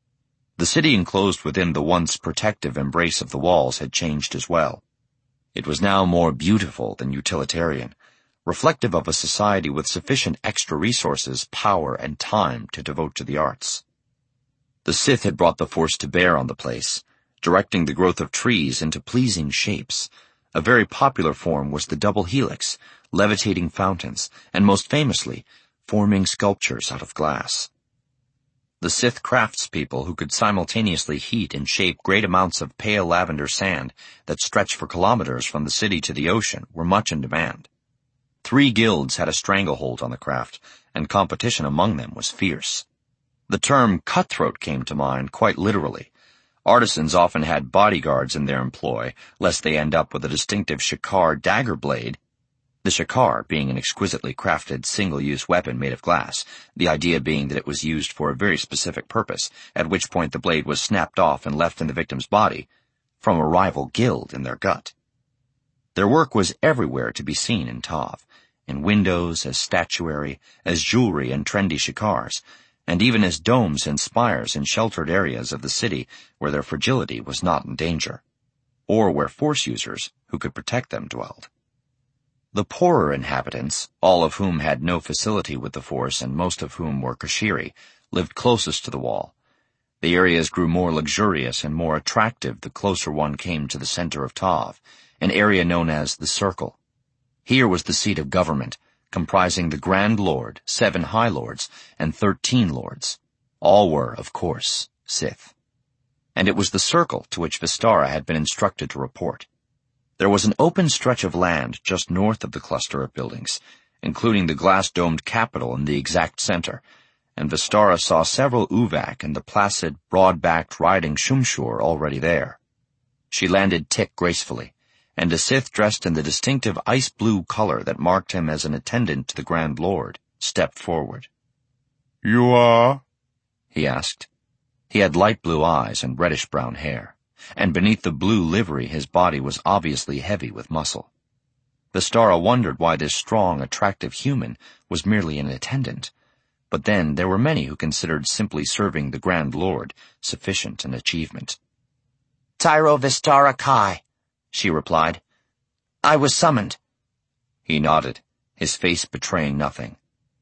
A: The city enclosed within the once protective embrace of the walls had changed as well. It was now more beautiful than utilitarian, reflective of a society with sufficient extra resources, power, and time to devote to the arts. The Sith had brought the Force to bear on the place, directing the growth of trees into pleasing shapes. A very popular form was the double helix, levitating fountains, and most famously, forming sculptures out of glass. The Sith craftspeople who could simultaneously heat and shape great amounts of pale lavender sand that stretched for kilometers from the city to the ocean were much in demand. 3 guilds had a stranglehold on the craft, and competition among them was fierce. The term cutthroat came to mind quite literally. Artisans often had bodyguards in their employ, lest they end up with a distinctive shikar dagger blade, the shikar being an exquisitely crafted single-use weapon made of glass, the idea being that it was used for a very specific purpose, at which point the blade was snapped off and left in the victim's body, from a rival guild in their gut. Their work was everywhere to be seen in Tav, in windows, as statuary, as jewelry and trendy shikars, and even as domes and spires in sheltered areas of the city where their fragility was not in danger, or where Force users who could protect them dwelled. The poorer inhabitants, all of whom had no facility with the Force and most of whom were Kashiri, lived closest to the wall. The areas grew more luxurious and more attractive the closer one came to the center of Tav, an area known as the Circle. Here was the seat of government, comprising the Grand Lord, 7 High Lords, and 13 Lords. All were, of course, Sith. And it was the Circle to which Vistara had been instructed to report. There was an open stretch of land just north of the cluster of buildings, including the glass-domed Capitol in the exact center, and Vistara saw several Uvak and the placid, broad-backed riding Shumshur already there. She landed Tik gracefully, and a Sith dressed in the distinctive ice-blue color that marked him as an attendant to the Grand Lord stepped forward.
C: "You are?"
A: he asked. He had light blue eyes and reddish-brown hair, and beneath the blue livery his body was obviously heavy with muscle. Vistara wondered why this strong, attractive human was merely an attendant, but then there were many who considered simply serving the Grand Lord sufficient an achievement.
E: "Tyro Vistara Kai," she replied. "I was summoned."
A: He nodded, his face betraying nothing.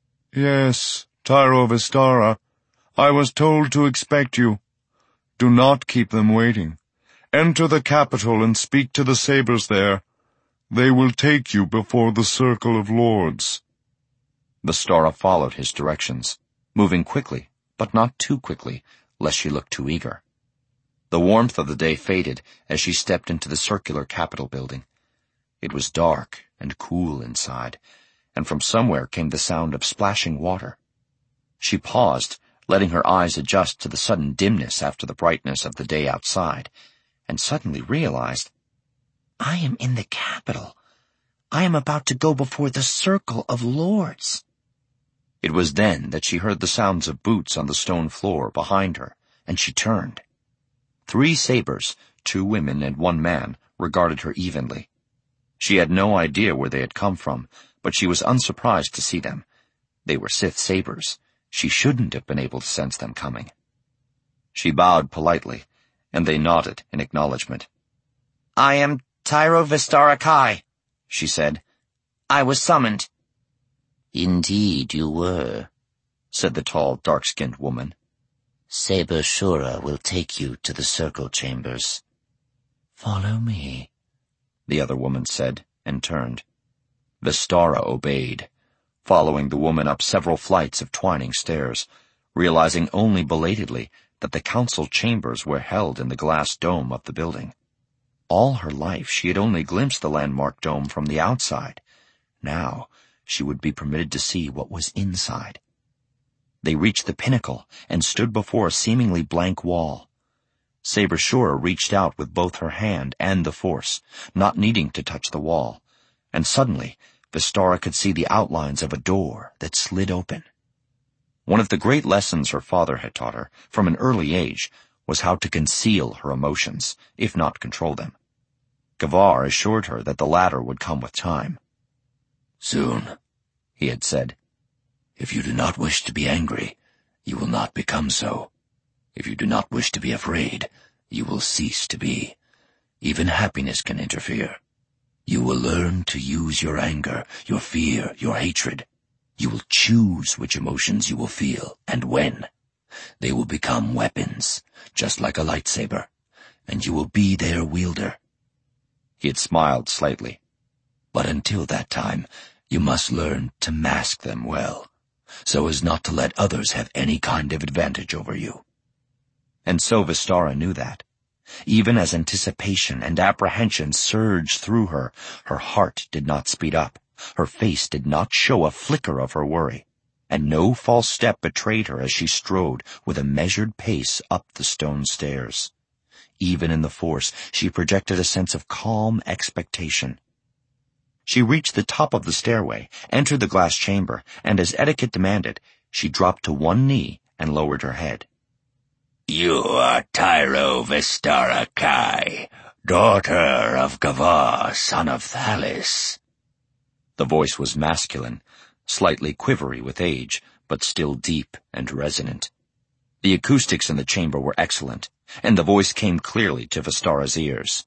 C: "Yes, Tyro Vistara. I was told to expect you. Do not keep them waiting. Enter the capital and speak to the sabers there. They will take you before the Circle of Lords."
A: Vistara followed his directions, moving quickly, but not too quickly, lest she look too eager. The warmth of the day faded as she stepped into the circular Capitol building. It was dark and cool inside, and from somewhere came the sound of splashing water. She paused, letting her eyes adjust to the sudden dimness after the brightness of the day outside, and suddenly realized,
E: I am in the capital. I am about to go before the Circle of Lords.
A: It was then that she heard the sounds of boots on the stone floor behind her, and she turned. 3 sabers, 2 women and 1 man, regarded her evenly. She had no idea where they had come from, but she was unsurprised to see them. They were Sith sabers. She shouldn't have been able to sense them coming. She bowed politely, and they nodded in acknowledgement.
E: "I am Tyro Vistara Kai," she said. "I was summoned."
B: "Indeed you were,"
A: said the tall, dark-skinned woman.
B: "Saber Shura will take you to the circle chambers." "Follow me,"
A: the other woman said, and turned. Vistara obeyed, following the woman up several flights of twining stairs, realizing only belatedly that the council chambers were held in the glass dome of the building. All her life she had only glimpsed the landmark dome from the outside. Now she would be permitted to see what was inside. They reached the pinnacle and stood before a seemingly blank wall. Saber Shura reached out with both her hand and the Force, not needing to touch the wall, and suddenly Vestara could see the outlines of a door that slid open. One of the great lessons her father had taught her, from an early age, was how to conceal her emotions, if not control them. Gavar assured her that the latter would come with time.
E: "Soon," he had said. "If you do not wish to be angry, you will not become so. If you do not wish to be afraid, you will cease to be. Even happiness can interfere. You will learn to use your anger, your fear, your hatred. You will choose which emotions you will feel and when. They will become weapons, just like a lightsaber, and you will be their wielder." He had smiled slightly. "But until that time, you must learn to mask them well, so as not to let others have any kind of advantage over you." And so Vestara knew that. Even as anticipation and apprehension surged through her, her heart did not speed up, her face did not show a flicker of her worry, and no false step betrayed her as she strode with a measured pace up the stone stairs. Even in the Force, she projected a sense of calm expectation. She reached the top of the stairway, entered the glass chamber, and as etiquette demanded, she dropped to one knee and lowered her head. "You are Tyro Vestara Kai, daughter of Gavar, son of Thalis." The voice was masculine, slightly quivery with age, but still deep and resonant. The acoustics in the chamber were excellent, and the voice came clearly to Vestara's ears.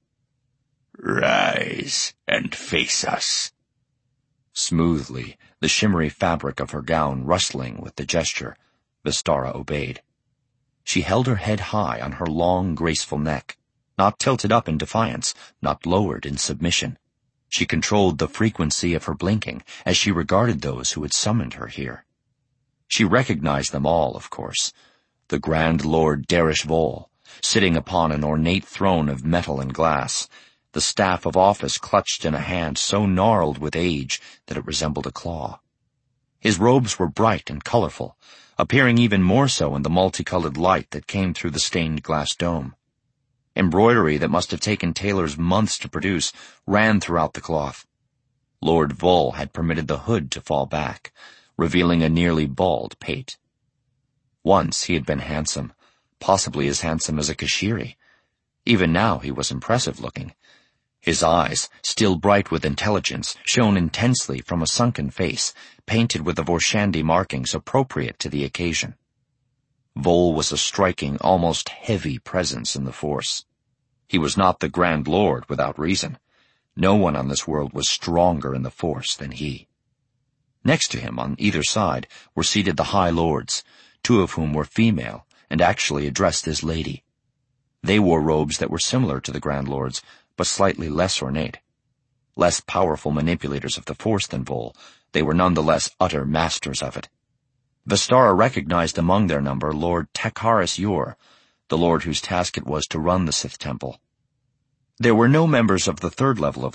E: "Rise and face us." Smoothly, the shimmery fabric of her gown rustling with the gesture, Vestara obeyed. She held her head high on her long, graceful neck, not tilted up in defiance, not lowered in submission. She controlled the frequency of her blinking as she regarded those who had summoned her here. She recognized them all, of course. The Grand Lord Darish Vol, sitting upon an ornate throne of metal and glass, the staff of office clutched in a hand so gnarled with age that it resembled a claw. His robes were bright and colorful, appearing even more so in the multicolored light that came through the stained glass dome. Embroidery that must have taken tailors months to produce ran throughout the cloth. Lord Vol had permitted the hood to fall back, revealing a nearly bald pate. Once he had been handsome, possibly as handsome as a Kashiri. Even now he was impressive-looking. His eyes, still bright with intelligence, shone intensely from a sunken face, painted with the Vorshandi markings appropriate to the occasion. Vol was a striking, almost heavy presence in the Force. He was not the Grand Lord without reason. No one on this world was stronger in the Force than he. Next to him, on either side, were seated the High Lords, two of whom were female and actually addressed as Lady. They wore robes that were similar to the Grand Lord's, but slightly less ornate. Less powerful manipulators of the Force than Vol, they were nonetheless utter masters of it. Vestara recognized among their number Lord Takaris Yor, the lord whose task it was to run the Sith Temple. There were no members of the third level of